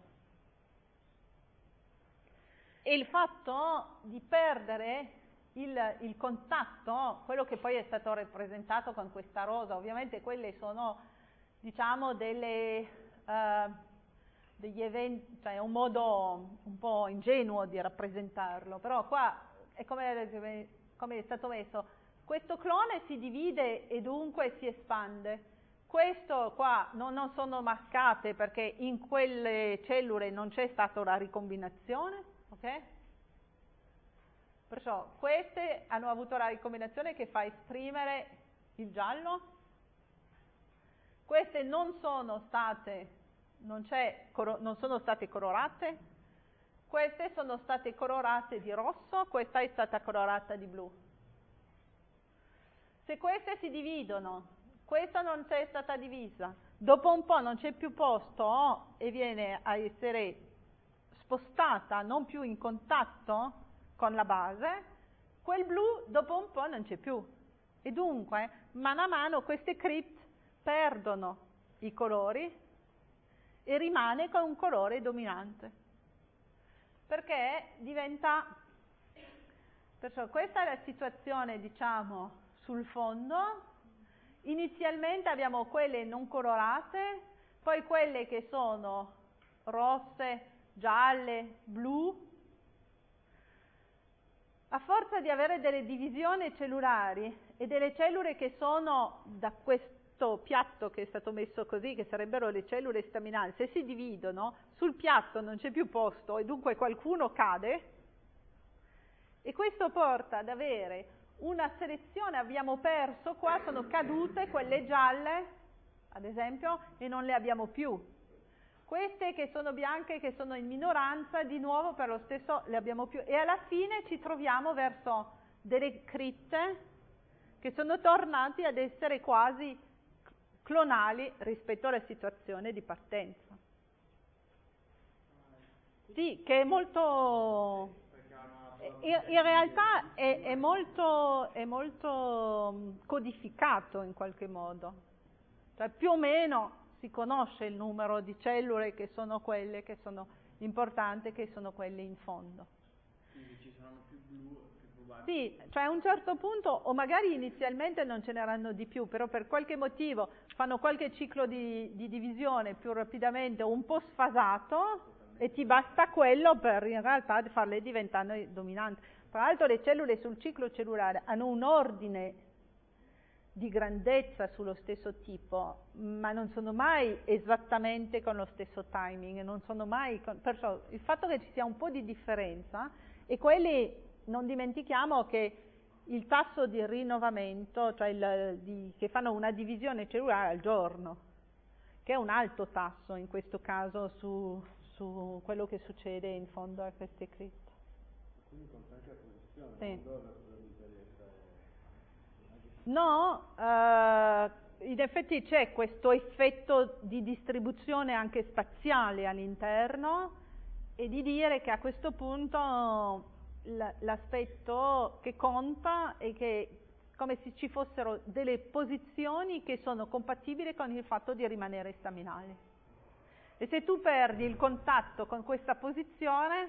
E il fatto di perdere il contatto, quello che poi è stato rappresentato con questa rosa, ovviamente quelle sono, diciamo, degli eventi, cioè un modo un po' ingenuo di rappresentarlo, però qua è come è stato messo, questo clone si divide e dunque si espande. Questo qua non sono marcate perché in quelle cellule non c'è stata la ricombinazione, ok? Perciò queste hanno avuto la ricombinazione che fa esprimere il giallo. Queste non sono state non sono state colorate, queste sono state colorate di rosso, questa è stata colorata di blu. Se queste si dividono, questa non c'è stata divisa, dopo un po' non c'è più posto e viene a essere spostata, non più in contatto con la base, quel blu dopo un po' non c'è più. E dunque, mano a mano queste crypt perdono i colori e rimane con un colore dominante. Perché diventa... Perciò questa è la situazione, diciamo, sul fondo. Inizialmente abbiamo quelle non colorate, poi quelle che sono rosse, gialle, blu. A forza di avere delle divisioni cellulari e delle cellule che sono da questo piatto che è stato messo così, che sarebbero le cellule staminali, se si dividono, sul piatto non c'è più posto e dunque qualcuno cade, e questo porta ad avere una selezione. Abbiamo perso, qua sono cadute quelle gialle, ad esempio, e non le abbiamo più. Queste che sono bianche, che sono in minoranza, di nuovo per lo stesso le abbiamo più. E alla fine ci troviamo verso delle cripte che sono tornati ad essere quasi clonali rispetto alla situazione di partenza. Sì, che è molto... In realtà è molto codificato in qualche modo. Cioè, più o meno si conosce il numero di cellule che sono quelle che sono importanti, che sono quelle in fondo. Quindi ci saranno più blu, più probabili. Sì, cioè a un certo punto, o magari inizialmente non ce n'erano di più, però per qualche motivo fanno qualche ciclo di divisione più rapidamente o un po' sfasato e ti basta quello per in realtà farle diventare dominanti. Tra l'altro le cellule sul ciclo cellulare hanno un ordine di grandezza sullo stesso tipo, ma non sono mai esattamente con lo stesso timing, non sono mai perciò il fatto che ci sia un po' di differenza, e quelli non dimentichiamo che il tasso di rinnovamento, cioè che fanno una divisione cellulare al giorno, che è un alto tasso in questo caso su quello che succede in fondo a queste cripte. Quindi conta anche la posizione, sì. non dove l'interesse. No, in effetti c'è questo effetto di distribuzione anche spaziale all'interno, e di dire che a questo punto l'aspetto che conta è che come se ci fossero delle posizioni che sono compatibili con il fatto di rimanere staminali. E se tu perdi il contatto con questa posizione,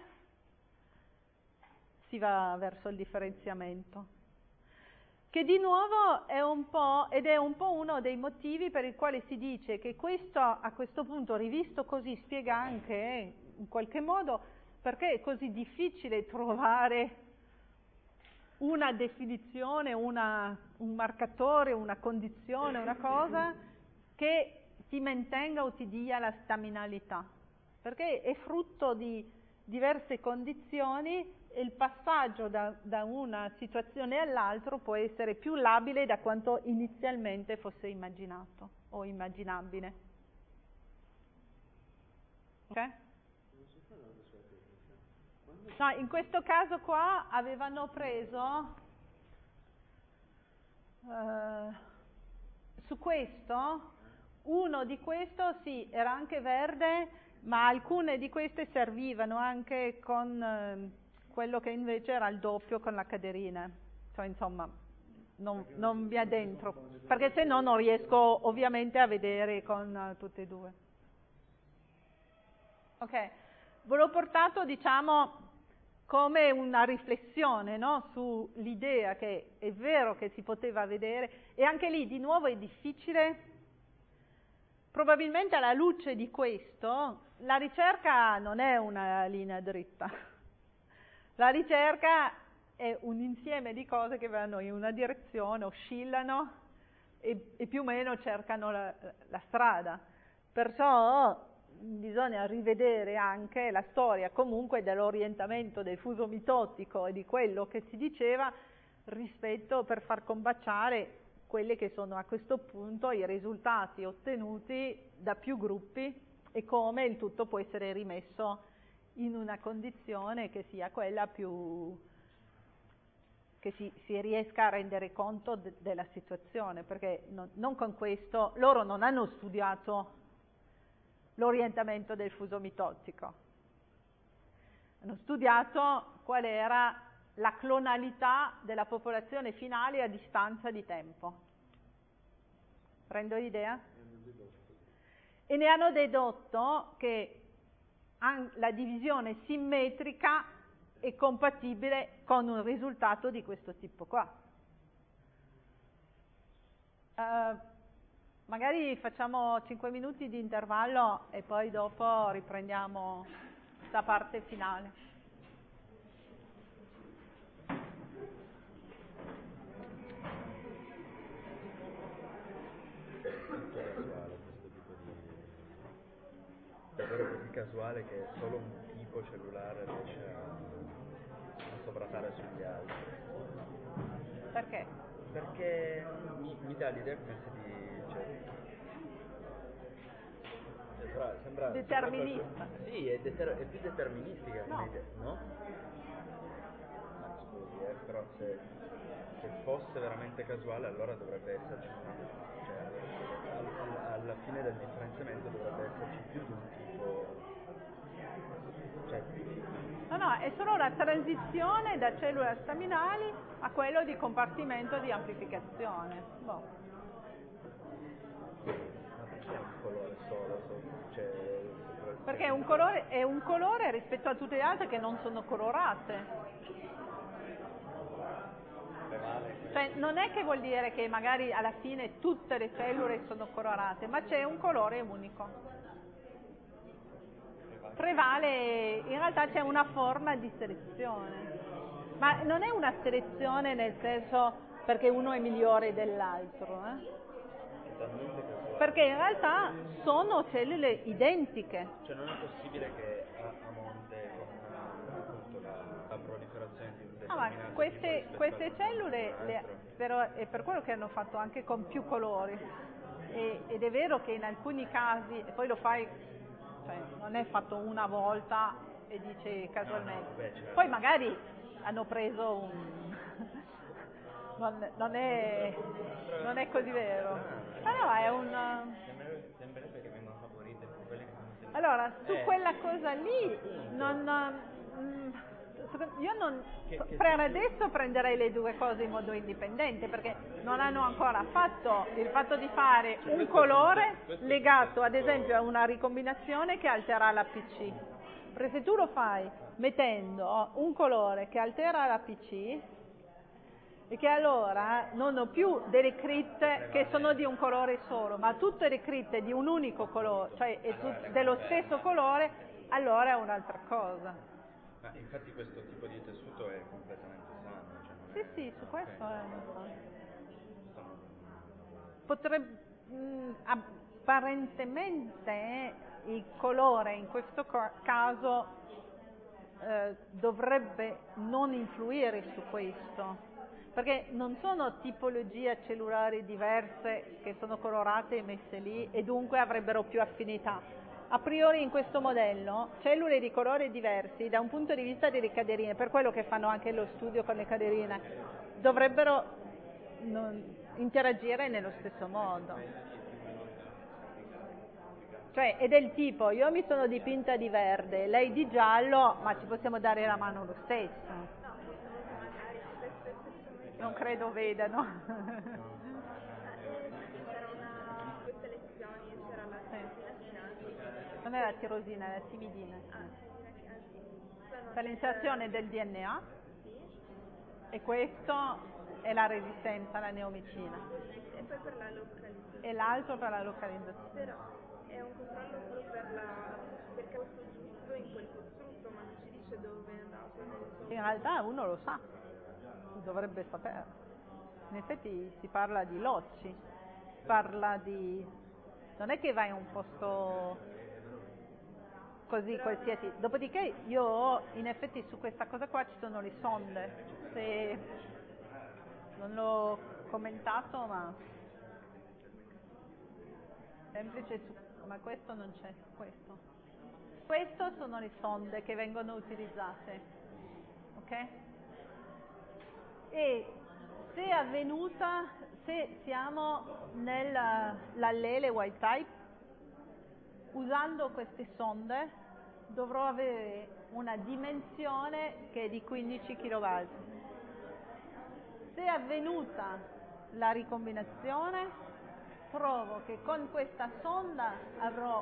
si va verso il differenziamento. Che di nuovo è un po' uno dei motivi per il quale si dice che questo, a questo punto, rivisto così, spiega anche in qualche modo perché è così difficile trovare una definizione, un marcatore, una condizione, una cosa che ti mantenga o ti dia la staminalità, perché è frutto di diverse condizioni e il passaggio da una situazione all'altra può essere più labile da quanto inizialmente fosse immaginato o immaginabile. Ok? No, in questo caso qua avevano preso su questo, uno di questo sì, era anche verde, ma alcune di queste servivano anche con quello che invece era il doppio con la caderina, cioè insomma non vi addentro, perché se no non riesco ovviamente a vedere con tutte e due. Ok, ve l'ho portato diciamo come una riflessione, no? Sull'idea che è vero che si poteva vedere, e anche lì di nuovo è difficile, probabilmente alla luce di questo la ricerca non è una linea dritta, la ricerca è un insieme di cose che vanno in una direzione, oscillano e più o meno cercano la strada, perciò bisogna rivedere anche la storia comunque dell'orientamento del fuso mitotico e di quello che si diceva rispetto per far combaciare quelli che sono a questo punto i risultati ottenuti da più gruppi e come il tutto può essere rimesso in una condizione che sia quella più, che si riesca a rendere conto della situazione, perché non con questo, loro non hanno studiato l'orientamento del fuso mitotico, hanno studiato qual era la clonalità della popolazione finale a distanza di tempo. Prendo l'idea? E ne hanno dedotto che la divisione simmetrica è compatibile con un risultato di questo tipo qua. Magari facciamo 5 minuti di intervallo e poi dopo riprendiamo questa parte finale. Davvero così casuale che solo un tipo cellulare riesce a sovrastare sugli altri. Perché? Perché mi dà l'idea come se sembra determinista. Sì, è più deterministica come No. idea, no? Ma scusi, però se fosse veramente casuale allora dovrebbe esserci alla fine del differenziamento dovrebbe esserci più di un tipo, No, è solo una transizione da cellule staminali a quello di compartimento di amplificazione. Ma perché è un colore solo? Perché è un colore rispetto a tutte le altre che non sono colorate. Cioè, non è che vuol dire che magari alla fine tutte le cellule sono colorate, ma c'è un colore unico. Prevale, in realtà c'è una forma di selezione, ma non è una selezione nel senso perché uno è migliore dell'altro, perché in realtà sono cellule identiche. Cioè non è possibile che a monte con appunto la proliferazione di un determinato queste cellule, però è per quello che hanno fatto anche con più colori, ed è vero che in alcuni casi, e poi lo fai, cioè non è fatto una volta e dice casualmente, certo. Poi magari hanno preso un... non è così vero. Allora è un... Sembrerebbe che vengono favorite quelle che sono Allora, su quella cosa lì io non per adesso prenderei le due cose in modo indipendente, perché non hanno ancora fatto il fatto di fare un colore legato ad esempio a una ricombinazione che altera l'APC. Perché se tu lo fai mettendo un colore che altera l'APC, e che allora non ho più delle cripte che sono di un colore solo, ma tutte le cripte di un unico colore, cioè dello stesso colore, allora è un'altra cosa. Ma infatti questo tipo di tessuto è completamente sano, cioè non Sì, su questo è sano. potrebbe apparentemente il colore in questo caso dovrebbe non influire su questo, perché non sono tipologie cellulari diverse che sono colorate e messe lì e dunque avrebbero più affinità. A priori in questo modello cellule di colori diversi da un punto di vista delle caderine, per quello che fanno anche lo studio con le caderine, dovrebbero interagire nello stesso modo. Cioè è del tipo, io mi sono dipinta di verde, lei di giallo, ma ci possiamo dare la mano lo stesso. Non credo vedano. Queste lezioni c'era la Non è la tirosina, è la timidina. Per l'inserzione del DNA, e questo è la resistenza alla neomicina. E poi per la localizzazione. E l'altro per la localizzazione. Però è un controllo solo perché ho giusto in quel costrutto, ma non ci dice dove è andato. In realtà uno lo sa, dovrebbe sapere. In effetti si parla di locci, parla di... non è che vai in un posto così qualsiasi. Dopodiché io in effetti su questa cosa qua ci sono le sonde, se non l'ho commentato, ma semplice su ma questo non c'è, questo. Queste sono le sonde che vengono utilizzate, ok? E se è avvenuta, se siamo nell'allele wild type, usando queste sonde dovrò avere una dimensione che è di 15 kV. Se è avvenuta la ricombinazione, trovo che con questa sonda avrò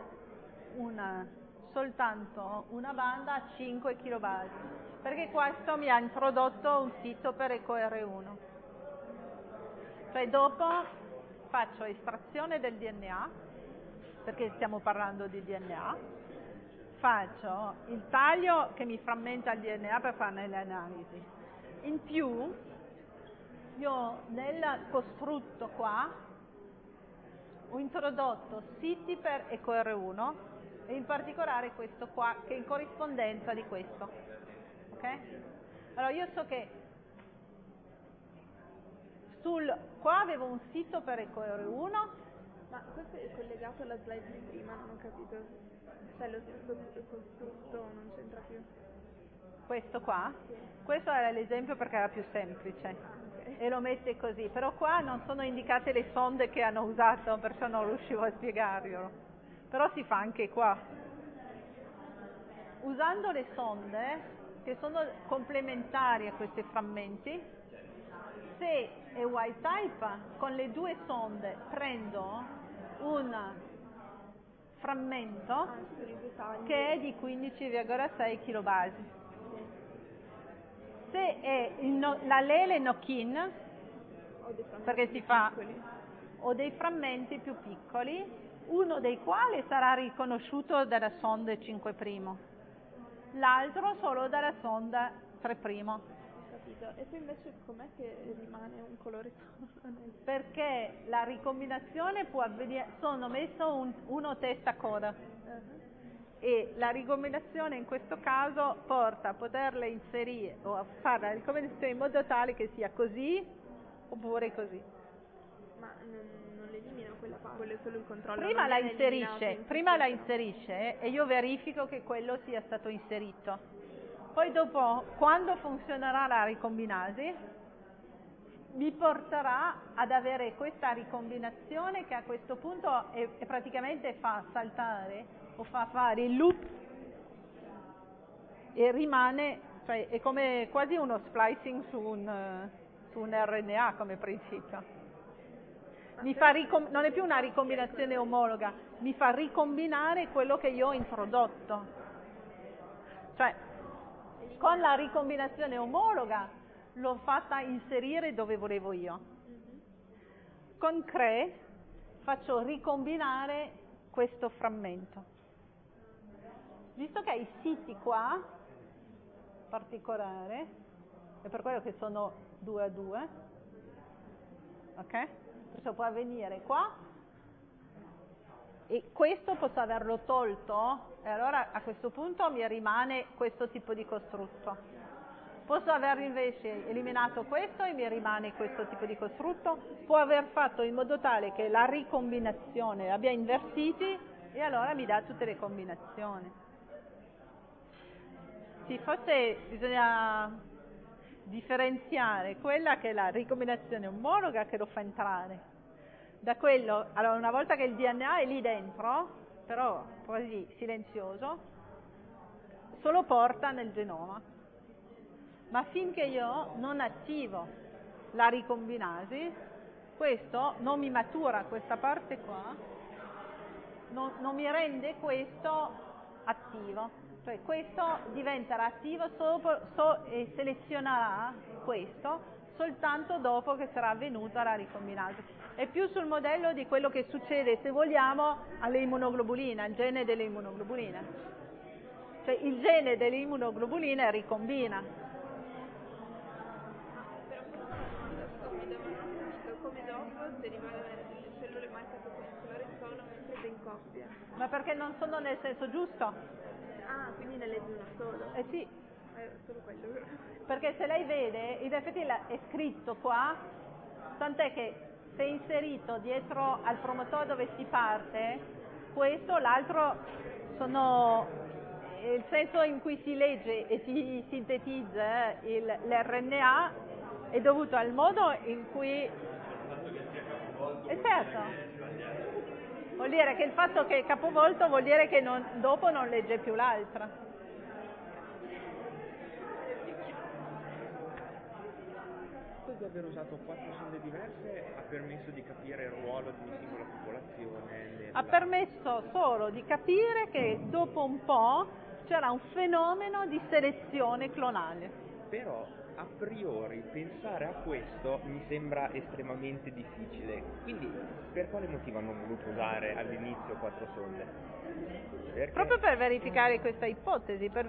soltanto una banda a 5 kV, perché questo mi ha introdotto un sito per EcoR1. Cioè dopo faccio estrazione del DNA, perché stiamo parlando di DNA, faccio il taglio che mi frammenta il DNA per farne le analisi. In più, io nel costrutto qua ho introdotto siti per EcoR1 e in particolare questo qua che è in corrispondenza di questo. Ok? Allora io so che qua avevo un sito per EcoR1. Ma questo è collegato alla slide di prima, non ho capito. Cioè lo stesso costrutto non c'entra più. Questo qua? Sì. Questo era l'esempio perché era più semplice. Okay. E lo mette così. Però qua non sono indicate le sonde che hanno usato, perciò non riuscivo a spiegarglielo. Però si fa anche qua. Usando le sonde, che sono complementari a questi frammenti, se è wild type, con le due sonde prendo un frammento che è di 15,6 kB. Se è l'allele knock-in, perché si fa, ho dei frammenti più piccoli, uno dei quali sarà riconosciuto dalla sonda 5', l'altro solo dalla sonda 3'. Capito. E poi invece com'è che rimane un colore solo? Perché la ricombinazione può avvenire, sono messo uno testa coda. E la ricombinazione in questo caso porta a poterle inserire o a fare la ricombinazione in modo tale che sia così oppure così. Ma non elimino quella parte, quello è solo il controllo. Prima la inserisce e io verifico che quello sia stato inserito. Poi dopo, quando funzionerà la ricombinasi, mi porterà ad avere questa ricombinazione che a questo punto praticamente fa saltare o fa fare il loop e rimane, cioè è come quasi uno splicing su un RNA come principio. Non è più una ricombinazione omologa, mi fa ricombinare quello che io ho introdotto. Cioè, con la ricombinazione omologa l'ho fatta inserire dove volevo io. Con CRE faccio ricombinare questo frammento. Visto che hai siti qua, particolare, è per quello che sono 2 a 2, ok? Questo può avvenire qua, e questo posso averlo tolto, e allora a questo punto mi rimane questo tipo di costrutto. Posso aver invece eliminato questo e mi rimane questo tipo di costrutto, può aver fatto in modo tale che la ricombinazione abbia invertiti e allora mi dà tutte le combinazioni. Sì, forse bisogna differenziare quella che è la ricombinazione omologa che lo fa entrare da quello, allora una volta che il DNA è lì dentro, però quasi silenzioso, solo porta nel genoma. Ma finché io non attivo la ricombinasi, questo non mi matura questa parte qua, non mi rende questo attivo. Cioè questo diventerà attivo e selezionerà questo soltanto dopo che sarà avvenuta la ricombinasi. È più sul modello di quello che succede, se vogliamo, alle immunoglobuline, al gene delle immunoglobuline. Cioè il gene delle immunoglobuline ricombina. Però mi davano capito come dopo si arriva ad avere delle cellule marcate con un colore solo mentre in coppia. Ma perché non sono nel senso giusto? Ah, quindi ne leggi uno solo? Sì. Solo quello. Perché se lei vede, in effetti è scritto qua, tant'è che se è inserito dietro al promotore dove si parte, questo, l'altro sono il senso in cui si legge e si sintetizza l'RNA è dovuto al modo in cui... certo, vuol dire che il fatto che è capovolto vuol dire che dopo non legge più l'altra. Di aver usato 4 sonde diverse ha permesso di capire il ruolo di una singola popolazione ha permesso solo di capire che dopo un po' c'era un fenomeno di selezione clonale. Però a priori pensare a questo mi sembra estremamente difficile, quindi per quale motivo hanno voluto usare all'inizio 4 sonde? Proprio per verificare questa ipotesi, per